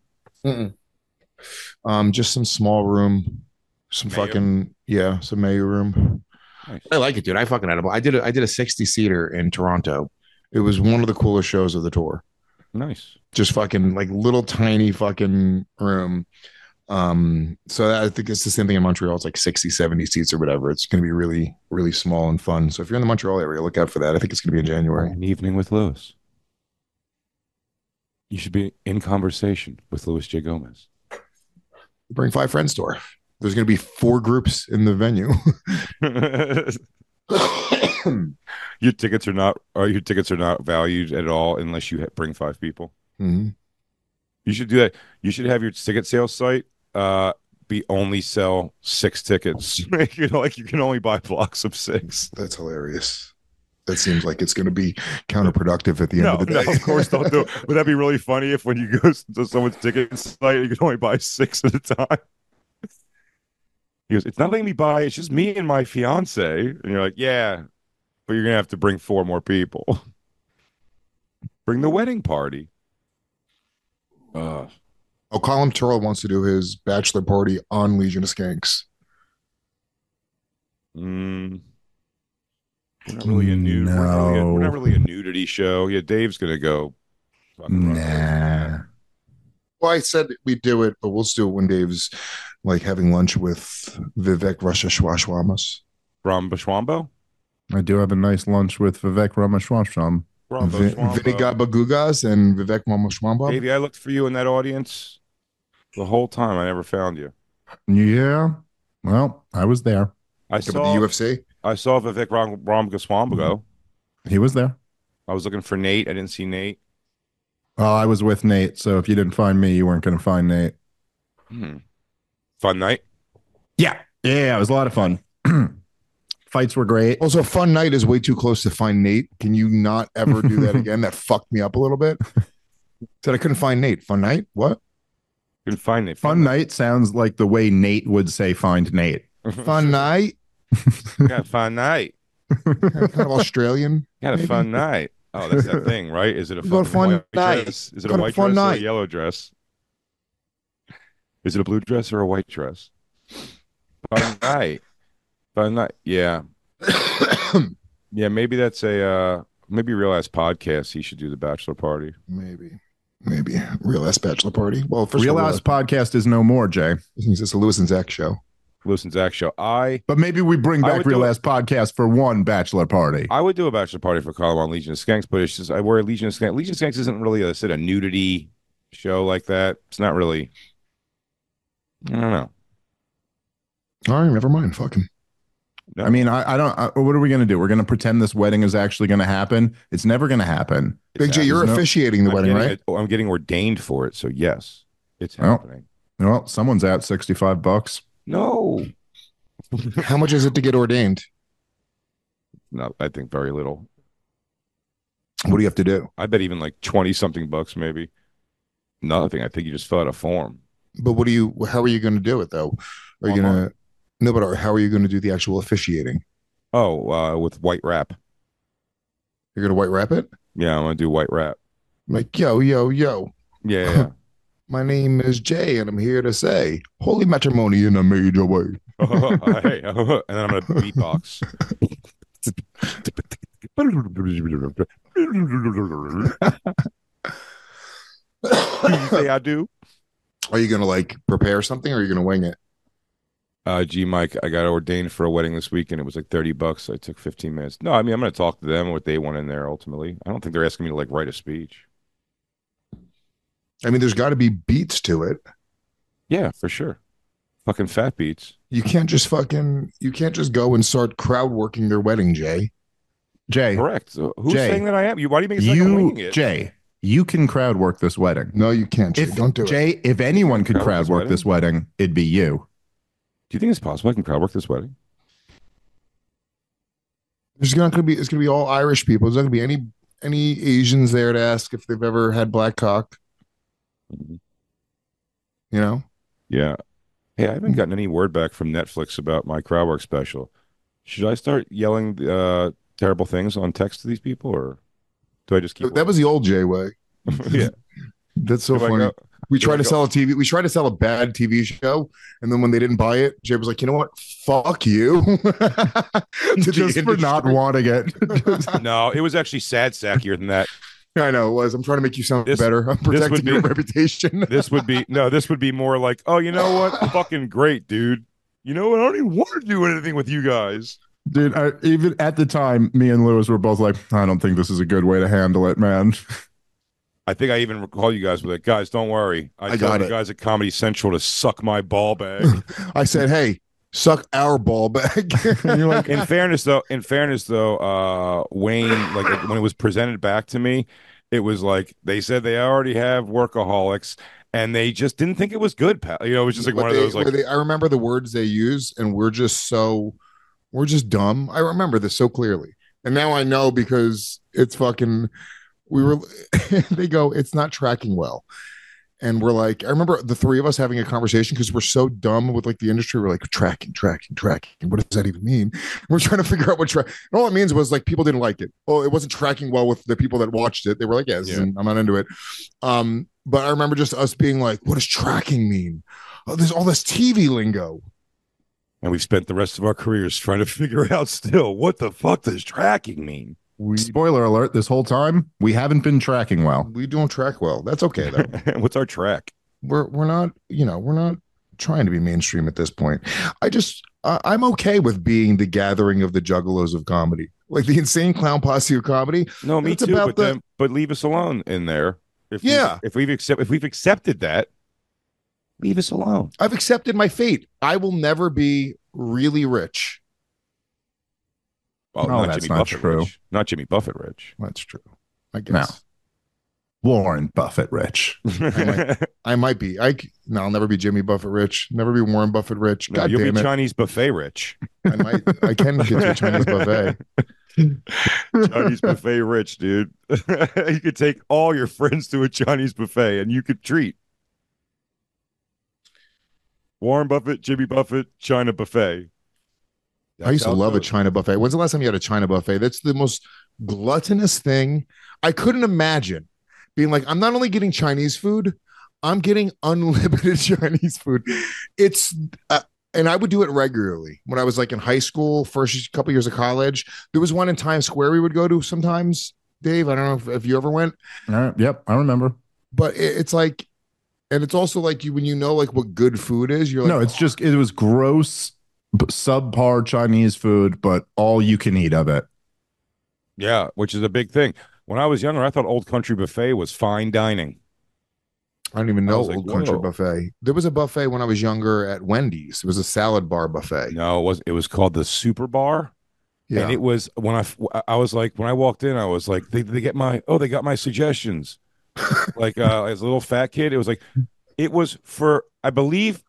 Just some small room, some Mayo? Some Mayo room. Nice. I like it, dude. I fucking edible. I did a 60 seater in Toronto. It was one of the coolest shows of the tour. Nice. Just fucking like little tiny fucking room. So I think it's the same thing in Montreal. It's like 60, 70 seats or whatever. It's going to be really, really small and fun. So if you're in the Montreal area, look out for that. I think it's going to be in January. An evening with Lewis. You should be in conversation with Louis J. Gomez. Bring 5 friends tour. There's going to be 4 groups in the venue. Your tickets are not valued at all unless you bring 5 people. Mm-hmm. You should do that. You should have your ticket sales site be only sell 6 tickets. You can only buy blocks of 6. That's hilarious. That seems like it's going to be counterproductive at the end of the day. No, of course, don't do it. Would that be really funny if when you go to someone's ticket site, you can only buy 6 at a time? He goes, it's not letting me buy. It's just me and my fiance. And you're like, yeah, but you're going to have to bring 4 more people. Bring the wedding party. Colin Turrell wants to do his bachelor party on Legion of Skanks. We're not really a nude. No. We're not really a nudity show. Yeah, Dave's gonna go. Nah. Well, I said we'd do it, but we'll still do it when Dave's like having lunch with Vivek Ramaswamy. Ramaswamy? I do have a nice lunch with Vivek Ramaswamy. Vinny Bagugas and Vivek Ramaswamy. Davey, I looked for you in that audience the whole time. I never found you. Yeah. Well, I was there. I saw the UFC. I saw Vivek Ramaswamy. He was there. I was looking for Nate. I didn't see Nate. Oh, I was with Nate. So if you didn't find me, you weren't going to find Nate. Fun night? Yeah. Yeah, it was a lot of fun. Fights were great. Also, fun night is way too close to find Nate. Can you not ever do that again? That fucked me up a little bit. Said I couldn't find Nate. Fun night? What? Couldn't find Nate. Fun night sounds like the way Nate would say find Nate. Fun night? Got a fun night. Kind of Australian. Got a fun night. Oh, that's that thing, right? Is it a fun white night? Dress? Is it a white dress or a yellow dress? Is it a blue dress or a white dress? Fun night. Fun night. Yeah. Yeah, maybe that's maybe Real Ass Podcast. He should do the bachelor party. Maybe Real Ass Bachelor Party. Well, first Real Ass Podcast is no more, Jay. It's a Lewis and Zach show. Lewis and Zach show. But maybe we bring back Real Ass Podcast for one bachelor party. I would do a bachelor party for Colin on Legion of Skanks, but it's just we're Legion of Skanks. Legion of Skanks isn't really a nudity show like that. It's not really. I don't know. All right, never mind. Fuck him. No. I mean, I don't. What are we going to do? We're going to pretend this wedding is actually going to happen. It's never going to happen. Big J, you're officiating the wedding, right? I'm getting ordained for it, so yes, it's happening. Well, someone's out $65. No. How much is it to get ordained? No, I think very little. What do you have to do? I bet even like 20 something bucks, maybe. Nothing. I think you just fill out a form. But how are you going to do it though? Are you going to, no, but how are you going to do the actual officiating? Oh, with white wrap. You're going to white wrap it? Yeah, I'm going to do white wrap. Like, yo. Yeah. My name is Jay, and I'm here to say holy matrimony in a major way. Hey, and then I'm going to beatbox. You say I do? Are you going to like prepare something, or are you going to wing it? Gee, Mike, I got ordained for a wedding this week, and it was like $30. I took 15 minutes. No, I mean, I'm going to talk to them what they want in there ultimately. I don't think they're asking me to like write a speech. I mean, there's got to be beats to it. Yeah, for sure. Fucking fat beats. You can't just go and start crowd working their wedding, Jay. Correct. So who's Jay, saying that I am? Why do you make it sound like I'm winging it? Jay, you can crowd work this wedding. No, you can't. Jay. Don't do it. Jay, if anyone could crowd work this wedding, it'd be you. Do you think it's possible I can crowd work this wedding? It's going to be all Irish people. There's not going to be any Asians there to ask if they've ever had black cock. You know? Yeah. Hey, I haven't gotten any word back from Netflix about my crowd work special. Should I start yelling terrible things on text to these people, or do I just keep? That was the old Jay way. Yeah, that's so funny. We tried to sell a TV. We tried to sell a bad TV show, and then when they didn't buy it, Jay was like, "You know what? Fuck you." Just for not wanting it. No, it was actually sad sackier than that. I know it was. I'm trying to make you sound better. I'm protecting your reputation. This would be more like, oh, you know what? Fucking great, dude. You know what? I don't even want to do anything with you guys. Dude, even at the time, me and Lewis were both like, I don't think this is a good way to handle it, man. I think I even recall you guys were like, guys, don't worry. I told you guys at Comedy Central to suck my ball bag. I said, hey, suck our ball bag. And you're like, in fairness though, Wayne, like when it was presented back to me, it was like they said they already have workaholics, and they just didn't think it was good, pal. You know, it was just like one of those like. I remember the words they use, and we're just dumb. I remember this so clearly, and now I know because it's fucking. They go, it's not tracking well. And we're like, I remember the three of us having a conversation because we're so dumb with like the industry. We're like, tracking. What does that even mean? And we're trying to figure out what track. And all it means was like people didn't like it. Oh, it wasn't tracking well with the people that watched it. They were like, yes, I'm not into it. But I remember just us being like, what does tracking mean? Oh, there's all this TV lingo. And we've spent the rest of our careers trying to figure out still, what the fuck does tracking mean? Spoiler alert, this whole time, we haven't been tracking well. We don't track well. That's okay, though. What's our track? We're not trying to be mainstream at this point. I'm okay with being the gathering of the juggalos of comedy. Like the insane clown posse of comedy. No, me too, but leave us alone in there. If we've accepted that, leave us alone. I've accepted my fate. I will never be really rich. Oh, no, that's not true. Rich. Not Jimmy Buffett rich. That's true. I guess. No. Warren Buffett rich. I might be. I'll never be Jimmy Buffett rich. Never be Warren Buffett rich. God you'll damn be it. Chinese buffet rich. I can get to a Chinese buffet. Chinese buffet rich, dude. You could take all your friends to a Chinese buffet and you could treat. Warren Buffett, Jimmy Buffett, China buffet. I used to love a China buffet. When's the last time you had a China buffet? That's the most gluttonous thing. I couldn't imagine being like, I'm not only getting Chinese food, I'm getting unlimited Chinese food. It's, and I would do it regularly when I was like in high school, first couple years of college. There was one in Times Square we would go to sometimes. Dave, I don't know if you ever went. Yep, I remember. But it's like, and it's also like when you know like what good food is, you're like, no, it's just, it was gross, subpar Chinese food, but all you can eat of it. Yeah, which is a big thing. When I was younger, I thought Old Country Buffet was fine dining. I don't even know was like, Old Country whoa. Buffet. There was a buffet when I was younger at Wendy's. It was a salad bar buffet. No, it was called the Super Bar. Yeah. And it was when I was like, when I walked in, I was like, they got my suggestions. Like as a little fat kid, it was for, I believe,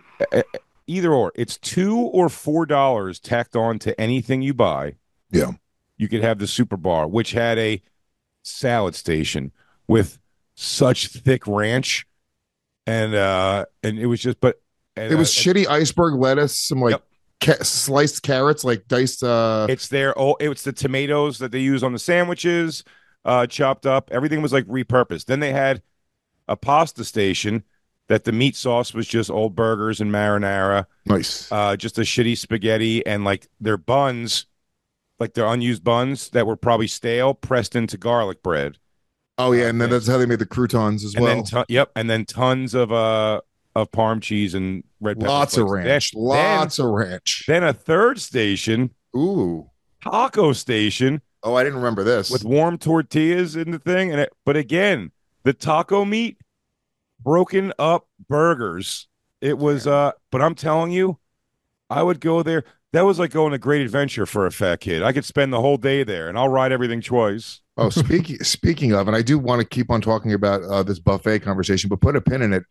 either or. It's $2 or $4 tacked on to anything you buy. Yeah. You could have the Super Bar, which had a salad station with such thick ranch, and it was just, but It was shitty iceberg lettuce, some like sliced carrots, like diced. It's the tomatoes that they use on the sandwiches, chopped up. Everything was like repurposed. Then they had a pasta station that the meat sauce was just old burgers and marinara. Nice. Just a shitty spaghetti, and like their buns, like their unused buns that were probably stale, pressed into garlic bread. Oh yeah, and then that's how they made the croutons as well. And then tons of parm cheese and red pepper Lots of flakes. ranch. Lots of ranch. Then a third station. Ooh. Taco station. Oh, I didn't remember this. With warm tortillas in the thing. But again, the taco meat, broken up burgers. It was but I'm telling you, I would go there. That was like going to Great Adventure for a fat kid. I could spend the whole day there and I'll ride everything twice. Oh, speaking of, and I do want to keep on talking about this buffet conversation, but put a pin in it,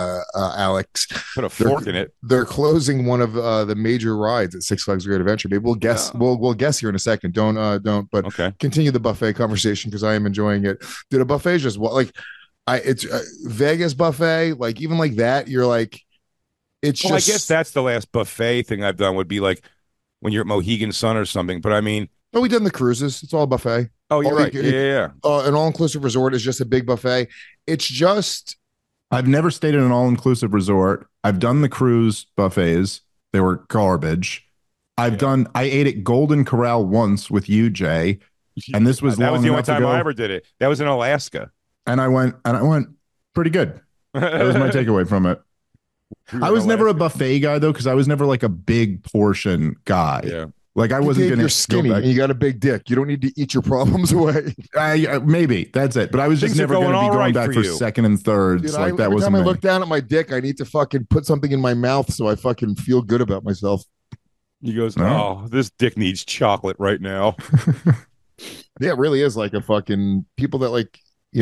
Alex. Put a fork in it. They're closing one of the major rides at Six Flags Great Adventure. Maybe we'll guess. Yeah. We'll guess here in a second. Don't. But okay. Continue the buffet conversation because I am enjoying it. Dude, a buffet is just like, it's Vegas buffet. Like even like that, you're like, it's just. I guess that's the last buffet thing I've done would be like when you're at Mohegan Sun or something. But I mean. Oh, we did the cruises. It's all buffet. Oh, you're right. Yeah. An all-inclusive resort is just a big buffet. It's just. I've never stayed in an all-inclusive resort. I've done the cruise buffets. They were garbage. I ate at Golden Corral once with you, Jay, and this was that was the only time ago. I ever did it. That was in Alaska, and I went pretty good. That was my takeaway from it. I was never a buffet guy though, because I was never like a big portion guy. Yeah. Like I wasn't going to. You're skinny and you got a big dick. You don't need to eat your problems away. Maybe that's it. But I was just never going to be going back for second and thirds. Dude, like that every wasn't. Time I look down at my dick, I need to fucking put something in my mouth so I fucking feel good about myself. He goes, "Oh, this dick needs chocolate right now." Yeah, it really is like a fucking people that like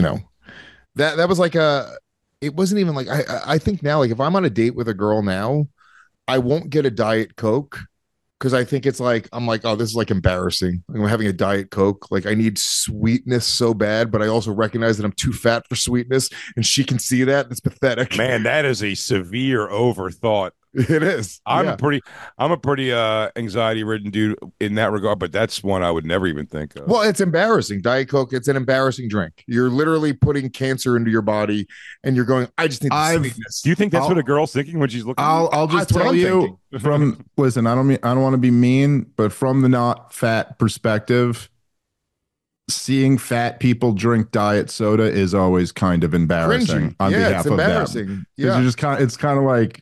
that was like a. It wasn't even like I think now like if I'm on a date with a girl now, I won't get a Diet Coke. Because I think it's like, I'm like, oh, this is like embarrassing. I'm having a Diet Coke. Like, I need sweetness so bad, but I also recognize that I'm too fat for sweetness. And she can see that. It's pathetic. Man, that is a severe overthought. It is. I'm a pretty anxiety-ridden dude in that regard, but that's one I would never even think of. Well, it's embarrassing. Diet Coke, it's an embarrassing drink. You're literally putting cancer into your body, and you're going, I just need the sweetness. Do you think that's what a girl's thinking when she's looking? I'll just tell you from listen. I don't want to be mean, but from the not fat perspective, seeing fat people drink diet soda is always kind of embarrassing on behalf of them. Yeah, you're just it's kind of like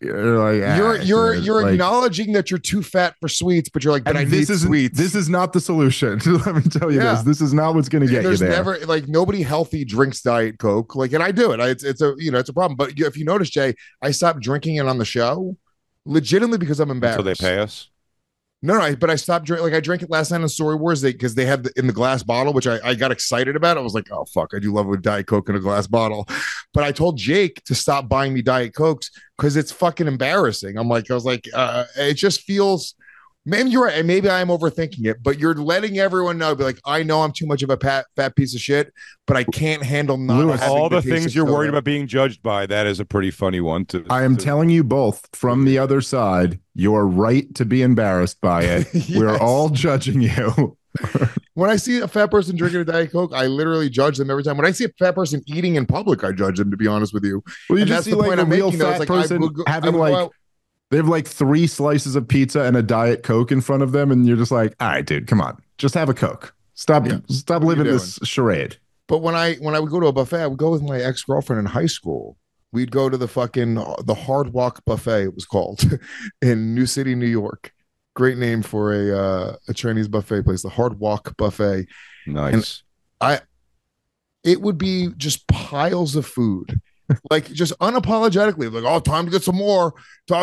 you're acknowledging that you're too fat for sweets, but you're like, but I need sweets. This is not the solution. Let me tell you this. This is not what's going to get you there. Never like nobody healthy drinks Diet Coke. Like, and I do it. It's a problem. But if you notice, Jay, I stopped drinking it on the show, legitimately because I'm embarrassed. So they pay us. No, but I stopped drinking. Like I drank it last night on Story Wars because they had in the glass bottle, which I got excited about. I was like, oh fuck, I do love a Diet Coke in a glass bottle. But I told Jake to stop buying me Diet Cokes because it's fucking embarrassing. I was like, it just feels. Maybe you're right, and maybe I'm overthinking it. But you're letting everyone know, be like, I know I'm too much of a fat piece of shit, but I can't handle not all the things you're worried about being judged by. That is a pretty funny one too. I am telling you both from the other side. You're right to be embarrassed by it. Yes. We're all judging you. When I see a fat person drinking a Diet Coke, I literally judge them every time. When I see a fat person eating in public, I judge them. To be honest with you, well, you just see like a real fat person having like. They have like 3 slices of pizza and a Diet Coke in front of them, and you're just like, all right, dude, come on. Just have a Coke. Stop living this charade. But when I would go to a buffet, I would go with my ex-girlfriend in high school. We'd go to the Hard Walk Buffet, it was called, in New City, New York. Great name for a Chinese buffet place, the Hard Walk Buffet. Nice. And it would be just piles of food. like just unapologetically, like, oh, time to get some more.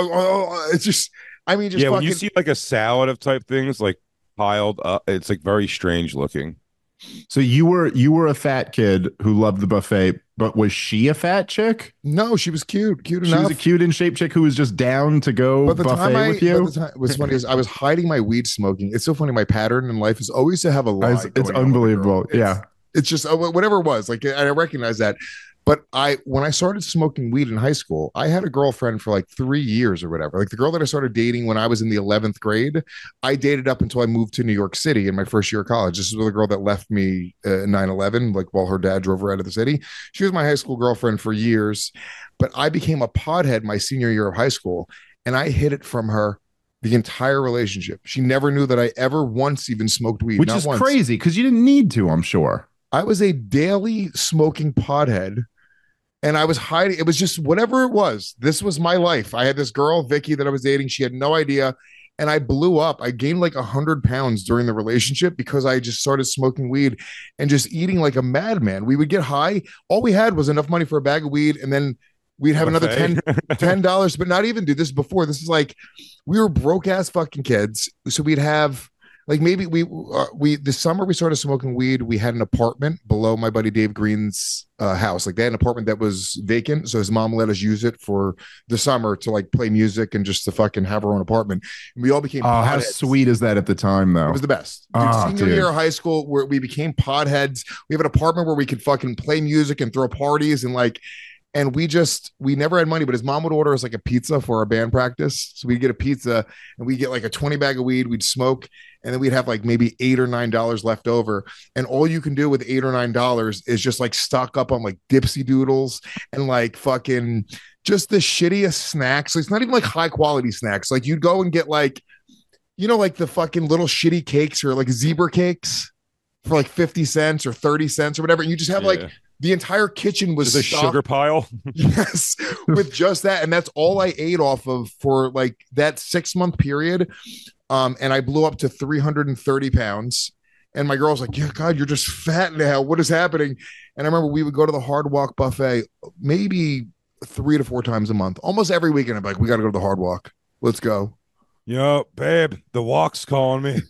It's just, I mean, just Yeah, when fucking. you see like a salad of type things like piled up, it's like very strange looking. So you were a fat kid who loved the buffet, but was she a fat chick? No, she was cute She enough. was a cute in shape chick who was just down to go But the time buffet with you. what's funny is I was hiding my weed smoking. It's so funny. My pattern in life is always to have a lie. It's going on with a unbelievable. girl. Yeah. It's just whatever it was. Like I recognize that. But when I started smoking weed in high school, I had a girlfriend for like 3 years or whatever. Like the girl that I started dating when I was in the 11th grade, I dated up until I moved to New York City in my first year of college. This is with a girl that left me in 9/11, like while her dad drove her out of the city. She was my high school girlfriend for years, but I became a pothead my senior year of high school, and I hid it from her the entire relationship. She never knew that I ever once even smoked weed. Which is crazy because you didn't need to, I'm sure. I was a daily smoking pothead, and I was hiding. It was just whatever it was. This was my life. I had this girl, Vicky, that I was dating. She had no idea. And I blew up. I gained like 100 pounds during the relationship because I just started smoking weed and just eating like a madman. We would get high. All we had was enough money for a bag of weed, and then we'd have another $10, but not even, dude. This is before. This is like we were broke ass fucking kids. So we'd have like maybe we this summer we started smoking weed. We had an apartment below my buddy Dave Green's house. Like they had an apartment that was vacant, so his mom let us use it for the summer to like play music and just to fucking have our own apartment. And we all became how sweet is that at the time though? It was the best. Dude, senior year of high school, where we became potheads. We have an apartment where we could fucking play music and throw parties and like. And we never had money, but his mom would order us like a pizza for our band practice. So we'd get a pizza and we'd get like a 20 bag of weed. We'd smoke, and then we'd have like maybe $8 or $9 left over. And all you can do with $8 or $9 is just like stock up on like Dipsy Doodles and like fucking just the shittiest snacks. So it's not even like high quality snacks. Like you'd go and get like, like the fucking little shitty cakes or like zebra cakes for like 50 cents or 30 cents or whatever. And you just have like, the entire kitchen was a sugar pile. Yes, with just that. And that's all I ate off of for like that 6-month period. And I blew up to 330 pounds. And my girl's like, yeah, God, you're just fat now. What is happening? And I remember we would go to the Hard Walk buffet maybe 3 to 4 times a month, almost every weekend. I'm like, we got to go to the Hard Walk. Let's go. Yo, babe, the walk's calling me.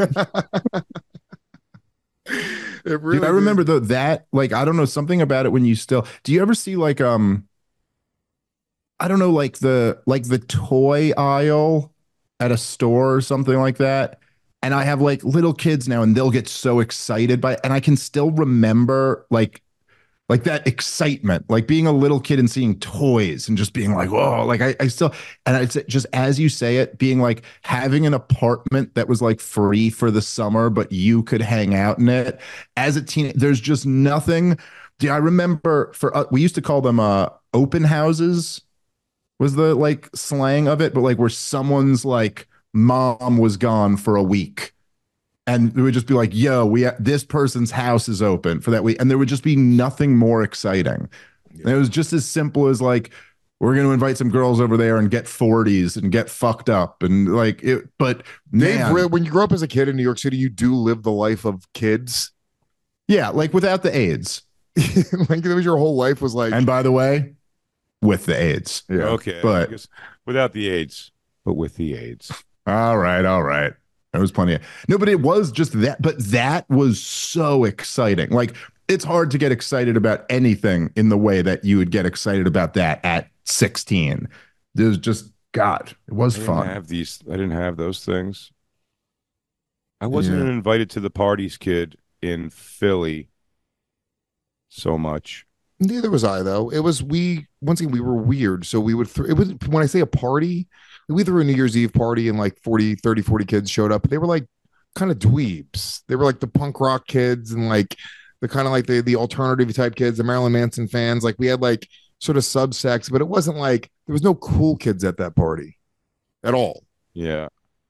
Really I remember though that like I don't know something about it when you still do you ever see like I don't know like the toy aisle at a store or something like that, and I have like little kids now and they'll get so excited by it, and I can still remember like that excitement, like being a little kid and seeing toys and just being like, whoa, like I still, and it's just as you say it, being like having an apartment that was like free for the summer, but you could hang out in it as a teen. There's just nothing. I remember we used to call them open houses was the like slang of it, but like where someone's like mom was gone for a week. And it would just be like, yo, this person's house is open for that week. And there would just be nothing more exciting. Yeah. And it was just as simple as like, we're going to invite some girls over there and get 40s and get fucked up. And like it, but Dave, when you grow up as a kid in New York City, you do live the life of kids. Yeah. Like without the AIDS. Like that was your whole life was like. And by the way, with the AIDS. Yeah. Okay. But without the AIDS, but with the AIDS. All right. There was plenty of no, but it was just that. But that was so exciting. Like it's hard to get excited about anything in the way that you would get excited about that at 16. There's just God, it was fun. I didn't have those things. I wasn't an invited to the parties kid in Philly so much. Neither was I though. It was once again we were weird. So we would it was when I say a party. We threw a New Year's Eve party and like 40 kids showed up. They were like kind of dweebs. They were like the punk rock kids and like the kind of like the alternative type kids, the Marilyn Manson fans. Like we had like sort of subsects, but it wasn't like there was no cool kids at that party at all. Yeah.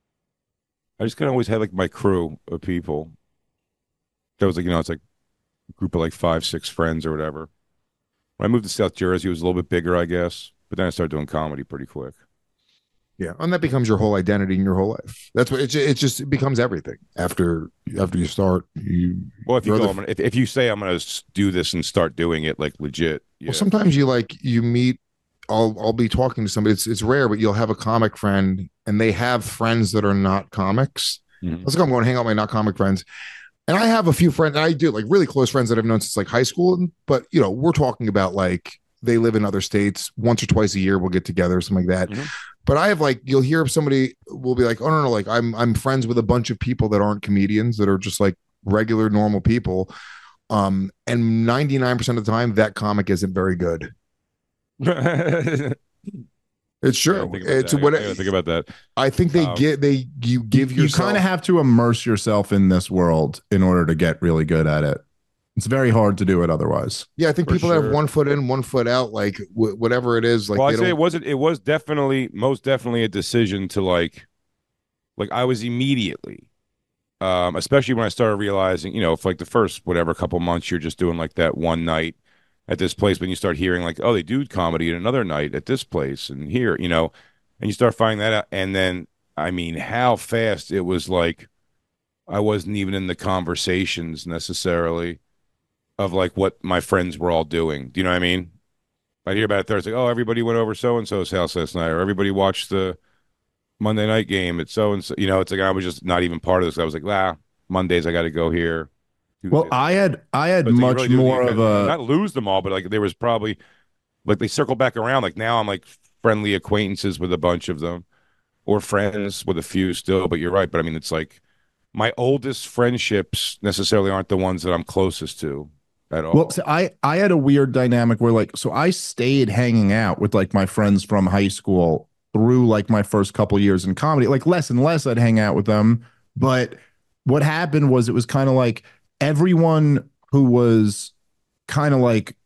I just kind of always had like my crew of people. That was like, it's like a group of like 5-6 friends or whatever. When I moved to South Jersey, it was a little bit bigger, I guess. But then I started doing comedy pretty quick. Yeah, and that becomes your whole identity in your whole life. That's what it becomes everything after you start. Well, if you go, if you say I'm going to do this and start doing it like legit. Yeah. Well, sometimes you meet. I'll be talking to somebody. It's rare, but you'll have a comic friend, and they have friends that are not comics. Let's go. I'm going to hang out with my not comic friends, and I have a few friends. I do like really close friends that I've known since like high school. But we're talking about like they live in other states. Once or twice a year, we'll get together, something like that. But I have like you'll hear somebody will be like, oh no, like I'm friends with a bunch of people that aren't comedians that are just like regular normal people. And 99% of the time, that comic isn't very good. It's true. It's what I think about that. I think you give yourself. You kind of have to immerse yourself in this world in order to get really good at it. It's very hard to do it otherwise. Yeah, I think people that have 1 foot in, 1 foot out, like whatever it is. Like, well, I say it was definitely, most definitely a decision to like I was immediately, especially when I started realizing, for like the first couple months, you're just doing like that one night at this place. When you start hearing like, oh, they do comedy at another night at this place and here, and you start finding that out, and then I mean, how fast it was like, I wasn't even in the conversations necessarily of like what my friends were all doing. Do you know what I mean? I'd hear about it Thursday. Oh, everybody went over so-and-so's house last night, or everybody watched the Monday night game at so-and-so. It's like I was just not even part of this. I was like, Mondays I got to go here. Well, I had much really more of a... Not lose them all, but like there was probably... Like they circle back around. Like now I'm like friendly acquaintances with a bunch of them, or friends with a few still. But you're right. But I mean, it's like my oldest friendships necessarily aren't the ones that I'm closest to. At all. Well, so I had a weird dynamic where so I stayed hanging out with like my friends from high school through like my first couple years in comedy. Like less and less I'd hang out with them. But what happened was it was kind of like everyone who was kind of like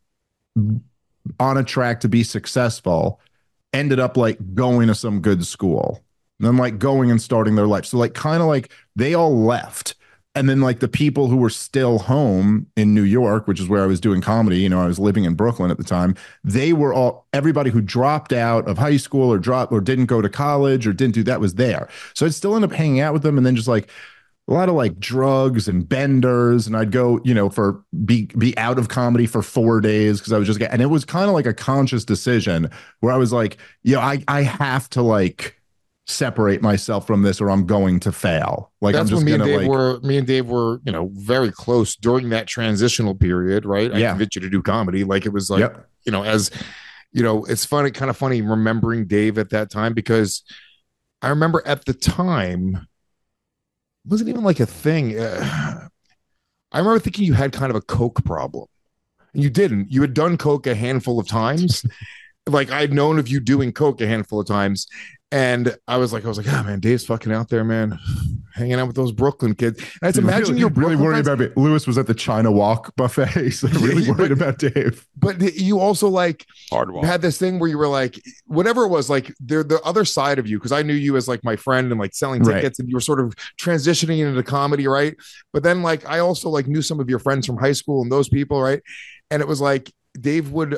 on a track to be successful ended up like going to some good school and then like going and starting their life. So like kind of like they all left. And then like the people who were still home in New York, which is where I was doing comedy, I was living in Brooklyn at the time. They were everybody who dropped out of high school or didn't go to college or didn't do that was there. So I'd still end up hanging out with them, and then just like a lot of like drugs and benders. And I'd go, for be out of comedy for 4 days because I was just and it was kind of like a conscious decision where I was like, I have to like separate myself from this or I'm going to fail. Like that's I'm just when gonna me and Dave were very close during that transitional period, right? I convinced you to do comedy. Like it was like, as it's funny, kind of funny remembering Dave at that time, because I remember at the time it wasn't even like a thing. I remember thinking you had kind of a coke problem. You didn't. You had done coke a handful of times. Like I'd known of you doing coke a handful of times. And I was like, oh man, Dave's fucking out there, man, hanging out with those Brooklyn kids. And I said, imagine you're really worried about it. Lewis was at the China Walk buffet, so really worried about Dave. But you also like had this thing where you were like, whatever it was, like the other side of you, because I knew you as like my friend and like selling tickets, and you were sort of transitioning into comedy, right? But then like I also like knew some of your friends from high school and those people, right? And it was like Dave would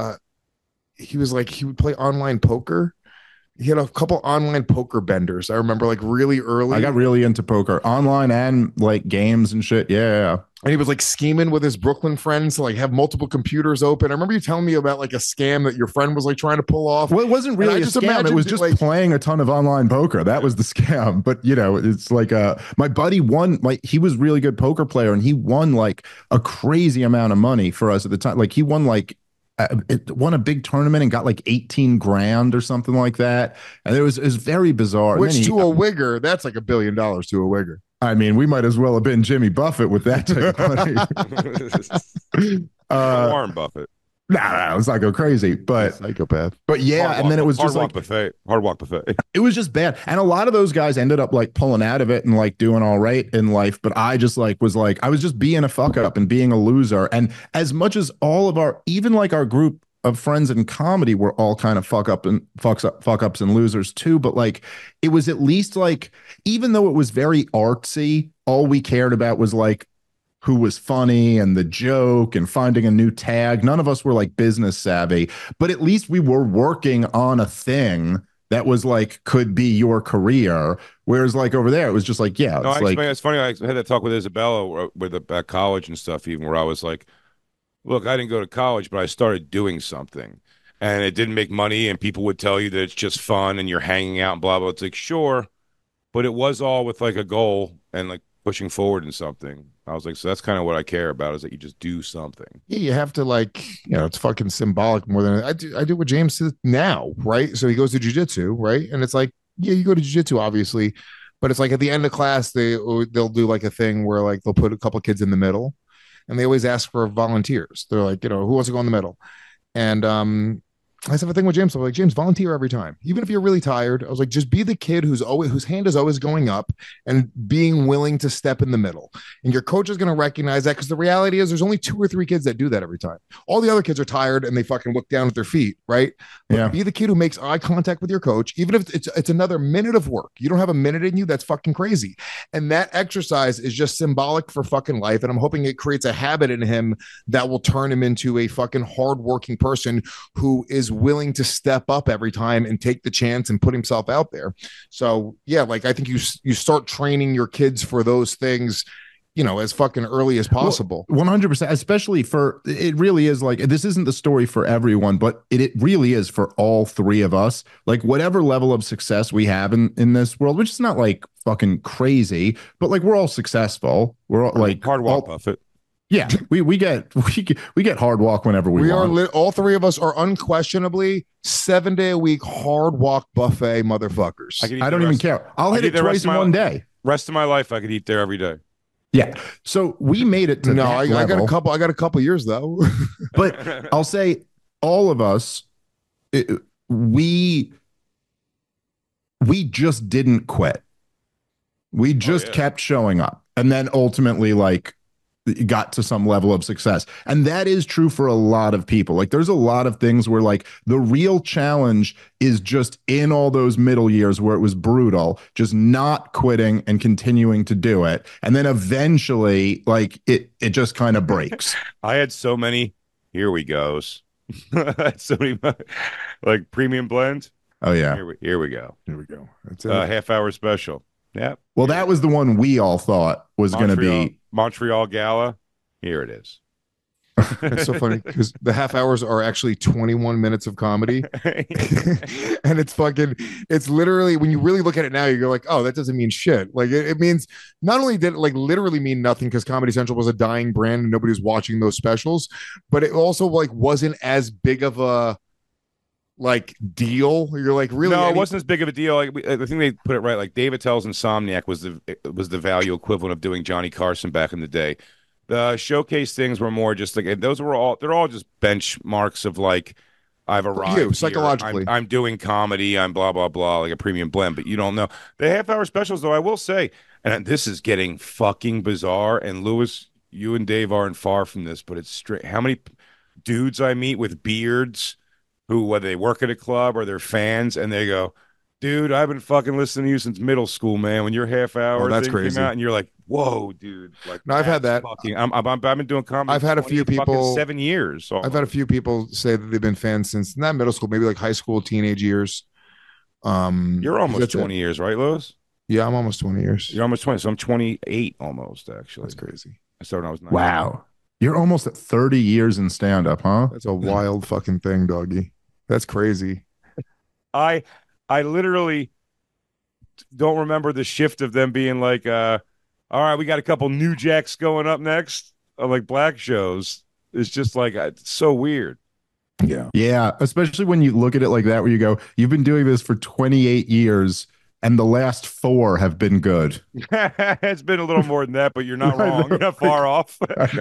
he would play online poker. He had a couple online poker benders. I remember like really early. I got really into poker online and like games and shit. Yeah. And he was like scheming with his Brooklyn friends to like have multiple computers open. I remember you telling me about like a scam that your friend was like trying to pull off. Well, it wasn't really a scam. It was just like playing a ton of online poker. That was the scam. But it's like my buddy won, like he was a really good poker player, and he won like a crazy amount of money for us at the time. Like he won like it won a big tournament and got like 18 grand or something like that. And it was very bizarre. Which to a wigger, that's like $1 billion to a wigger. I mean, we might as well have been Jimmy Buffett with that type of money. Warren Buffett. Nah, let's not go crazy. But psychopath. But yeah, and then it was just like hard walk buffet. It was just bad. And a lot of those guys ended up like pulling out of it and like doing all right in life. But I just like was like, I was just being a fuck up and being a loser. And as much as all of even like our group of friends in comedy were all kind of fuck ups and losers too. But like, it was at least like, even though it was very artsy, all we cared about was like who was funny and the joke and finding a new tag. None of us were like business savvy, but at least we were working on a thing that was like could be your career. Whereas like over there, it was just like, yeah, No, it's like it's funny. I had that talk with Isabella about college and stuff, even where I was like, look, I didn't go to college, but I started doing something. And it didn't make money, and people would tell you that it's just fun and you're hanging out and blah, blah. It's like, sure. But it was all with like a goal and like pushing forward in something. I was like, so that's kind of what I care about, is that you just do something. Yeah, you have to like, it's fucking symbolic more than I do. I do what James says now, right? So he goes to jujitsu, right? And it's like, yeah, you go to jujitsu, obviously, but it's like at the end of class, they'll do like a thing where like they'll put a couple kids in the middle, and they always ask for volunteers. They're like, who wants to go in the middle? And I have a thing with James. I'm like, James, volunteer every time, even if you're really tired. I was like, just be the kid whose hand is always going up and being willing to step in the middle. And your coach is going to recognize that, because the reality is there's only 2 or 3 kids that do that every time. All the other kids are tired and they fucking look down at their feet, right? But Yeah. be the kid who makes eye contact with your coach, even if it's another minute of work. You don't have a minute in you. That's fucking crazy. And that exercise is just symbolic for fucking life. And I'm hoping it creates a habit in him that will turn him into a fucking hardworking person who is willing to step up every time and take the chance and put himself out there. So yeah, like I think you start training your kids for those things, as fucking early as possible. 100%, especially for, it really is like, this isn't the story for everyone, but it really is for all 3 of us. Like whatever level of success we have in this world, which is not like fucking crazy, but like we're all successful. We're all like hard walk, Buffett. Yeah, we get hard walk whenever we want. All 3 of us are unquestionably 7-day-a-week hard walk buffet motherfuckers. I don't even care. I'll hit it twice in one day. Rest of my life, I could eat there every day. Yeah. So we made it to I got a couple years though. But I'll say all of us, we just didn't quit. We just kept showing up, and then ultimately like got to some level of success. And that is true for a lot of people. Like there's a lot of things where like the real challenge is just in all those middle years where it was brutal, just not quitting and continuing to do it. And then eventually like it just kind of breaks. I had so many, here we goes. So many like premium blend. Oh yeah. Here we go. That's it. Half-hour special. Yeah. Well, that was the one we all thought was going to be Montreal Gala. Here it is. It's so funny because the half hours are actually 21 minutes of comedy. And it's literally, when you really look at it now, you go like, oh, that doesn't mean shit. Like it means, not only did it like literally mean nothing because Comedy Central was a dying brand and nobody was watching those specials, but it also like wasn't as big of a like deal. You're like, really? No, it wasn't as big of a deal. Like I think they put it right. Like Dave Attell's Insomniac was the value equivalent of doing Johnny Carson back in the day. The showcase things were more just like, they're all just benchmarks of like, I've arrived here. Psychologically. I'm doing comedy. I'm blah blah blah, like a premium blend. But you don't know the half-hour specials, though. I will say, and this is getting fucking bizarre. And Lewis, you and Dave aren't far from this, but it's straight. How many dudes I meet with beards, who, whether they work at a club or they're fans, and they go, dude, I've been fucking listening to you since middle school, man. When your half-hour that's thing crazy. came out, and you're like, whoa, dude. Like, no, I've had that. I've been doing comedy. I've had a few people 7 years. So. I've had a few people say that they've been fans since not middle school, maybe like high school, teenage years. You're almost 20 years, right, Lewis? Yeah, I'm almost 20 years. You're almost 20, so I'm 28 almost, actually. That's crazy. I started when I was 19. Wow. You're almost at 30 years in stand-up, huh? That's a wild fucking thing, doggy. That's crazy. I literally don't remember the shift of them being like, all right, we got a couple new jacks going up next, like black shows. It's just like, it's so weird. Yeah, especially when you look at it like that, where you go, you've been doing this for 28 years, and the last 4 have been good. It's been a little more than that, but you're not wrong. You're not far off.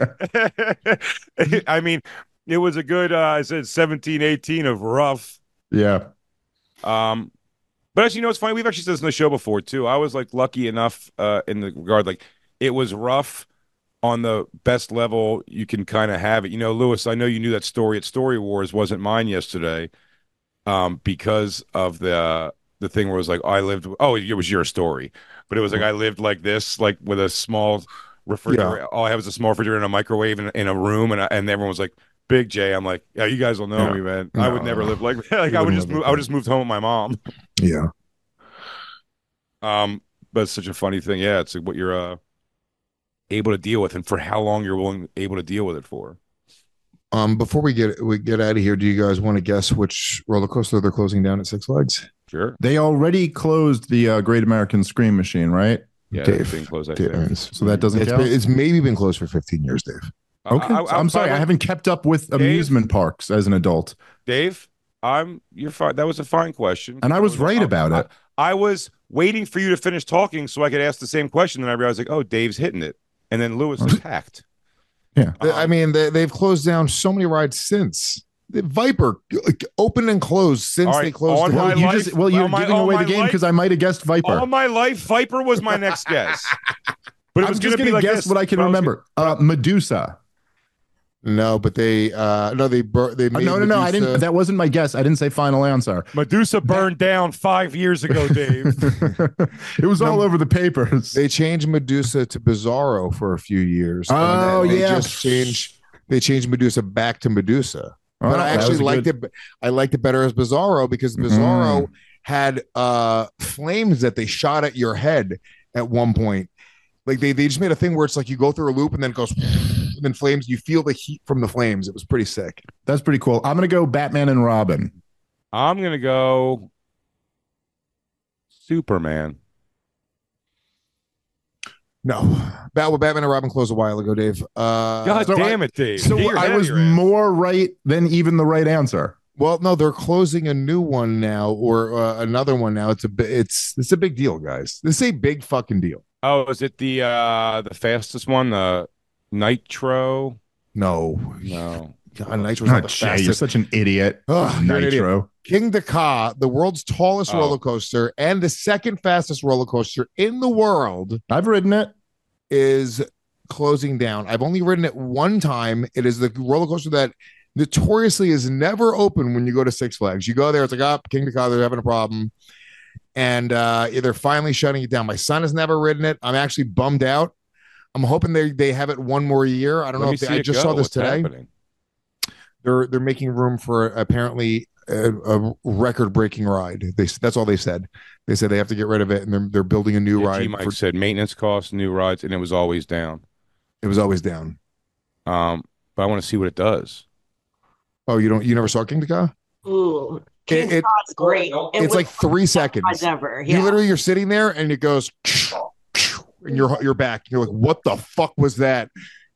I mean, it was a good, I said 17, 18 of rough. Yeah. But actually, it's funny. We've actually said this in the show before, too. I was like lucky enough in the regard, like it was rough on the best level you can kind of have it. Lewis, I know you knew that story at Story Wars wasn't mine yesterday because of the thing where it was like, it was your story. But it was like, I lived like this, like with a small refrigerator. Yeah. All I had was a small refrigerator and a microwave in a room. And everyone was like, Big J. I'm like, yeah, you guys will know me, man. I would never live like that. Like I would just move home with my mom. Yeah. But it's such a funny thing. Yeah, it's like what you're able to deal with, and for how long you're able to deal with it for. Before we get out of here, do you guys want to guess which roller coaster they're closing down at Six Flags? Sure. They already closed the Great American Scream Machine, right? Yeah, Dave, it's being closed. So that doesn't count. It's maybe been closed for 15 years, Dave. Okay, I'm sorry, I haven't kept up with amusement parks as an adult. Dave, you're fine. That was a fine question, and I was right about it. I was waiting for you to finish talking so I could ask the same question, and I realized, like, oh, Dave's hitting it, and then Lewis was hacked. Yeah, I mean, they've closed down so many rides since. The Viper opened and closed since they closed. You're giving away the game because I might have guessed Viper. All my life, Viper was my next guess. But I'm just going to guess what I can remember. Medusa. No, but they made no. I didn't. That wasn't my guess. I didn't say final answer. Medusa burned down 5 years ago, Dave. It was all over the papers. They changed Medusa to Bizarro for a few years. Oh, yeah. They changed Medusa back to Medusa. But I actually liked it. I liked it better as Bizarro because Bizarro had flames that they shot at your head at one point. Like they just made a thing where it's like you go through a loop and then it goes and then flames. You feel the heat from the flames. It was pretty sick. That's pretty cool. I'm gonna go Batman and Robin. I'm gonna go Superman. No, Batman and Robin closed a while ago, Dave. God damn it, Dave. So I was more right than even the right answer. Well, no, they're closing a new one now or another one now. It's a big deal, guys. This is a big fucking deal. Oh, is it the fastest one, the Nitro? No. God, Nitro's not the fastest. You're such an idiot. Nitro. King Dakar, the world's tallest roller coaster and the second fastest roller coaster in the world. I've ridden it. Is closing down. I've only ridden it one time. It is the roller coaster that notoriously is never open when you go to Six Flags. You go there, it's like, King Dakar, they're having a problem. And they're finally shutting it down. My son has never ridden it. I'm actually bummed out. I'm hoping they have it one more year. I don't know if I just saw this today. Happening? They're making room for apparently a record-breaking ride. That's all they said. They said they have to get rid of it, and they're building a new ride. Mike said maintenance costs, new rides, and it was always down. It was always down. But I want to see what it does. Oh, you never saw King Dakar? Ooh, King Dakar's great. It's like 3 seconds. Ever. Yeah. You're sitting there, and it goes, and you're back. You're like, what the fuck was that?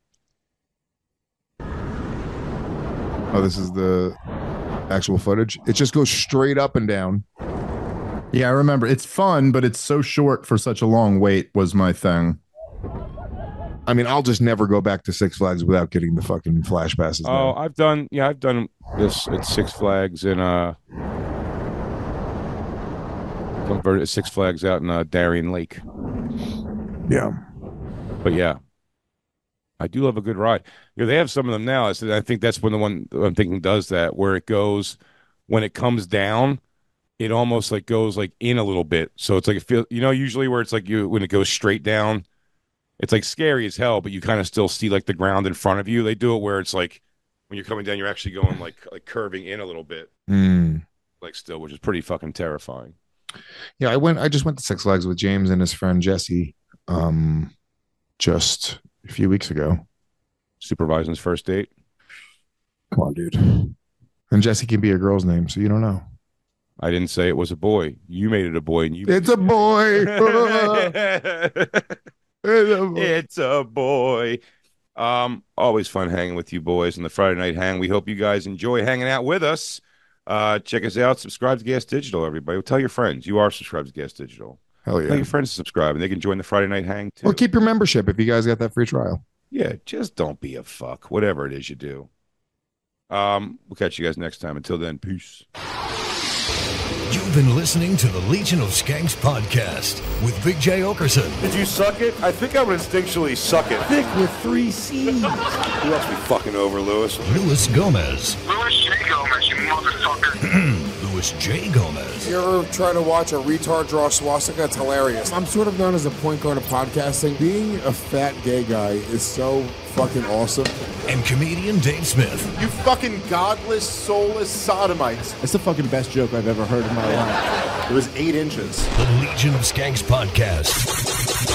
Oh, this is the actual footage. It just goes straight up and down. Yeah, I remember. It's fun, but it's so short for such a long wait was my thing. I mean, I'll just never go back to Six Flags without getting the fucking flash passes. Oh, now. I've done this at Six Flags in converted Six Flags out in Darien Lake. Yeah. But yeah. I do love a good ride. They have some of them now. I think that's when the one I'm thinking does that, where it goes when it comes down, it almost like goes like in a little bit. So it's like it feels, usually where it's like when it goes straight down, it's like scary as hell, but you kind of still see like the ground in front of you. They do it where it's like when you're coming down, you're actually going like curving in a little bit, like still, which is pretty fucking terrifying. Yeah, I just went to Six Flags with James and his friend Jesse, just a few weeks ago. Supervising his first date. Come on, dude. And Jesse can be a girl's name, so you don't know. I didn't say it was a boy. You made it a boy, and it's a boy. It's a boy. Always fun hanging with you boys on the Friday Night Hang. We hope you guys enjoy hanging out with us. Check us out. Subscribe to Gas Digital, everybody. Tell your friends you are subscribed to Gas Digital. Hell yeah. Tell your friends to subscribe, and they can join the Friday Night Hang too. Or keep your membership if you guys got that free trial. Yeah, just don't be a fuck. Whatever it is you do. We'll catch you guys next time. Until then, peace. You've been listening to the Legion of Skanks podcast with Big J. Okerson. Did you suck it? I think I would instinctually suck it. Thick with 3 C's. Who else be fucking over, Lewis? Louis Gomez. Louis J. Gomez, you motherfucker. Louis host, Jay Gomez. You ever try to watch a retard draw a swastika? It's hilarious. I'm sort of known as a point guard of podcasting. Being a fat gay guy is so fucking awesome. And comedian Dave Smith. You fucking godless, soulless sodomites. That's the fucking best joke I've ever heard in my life. It was 8 inches. The Legion of Skanks podcast.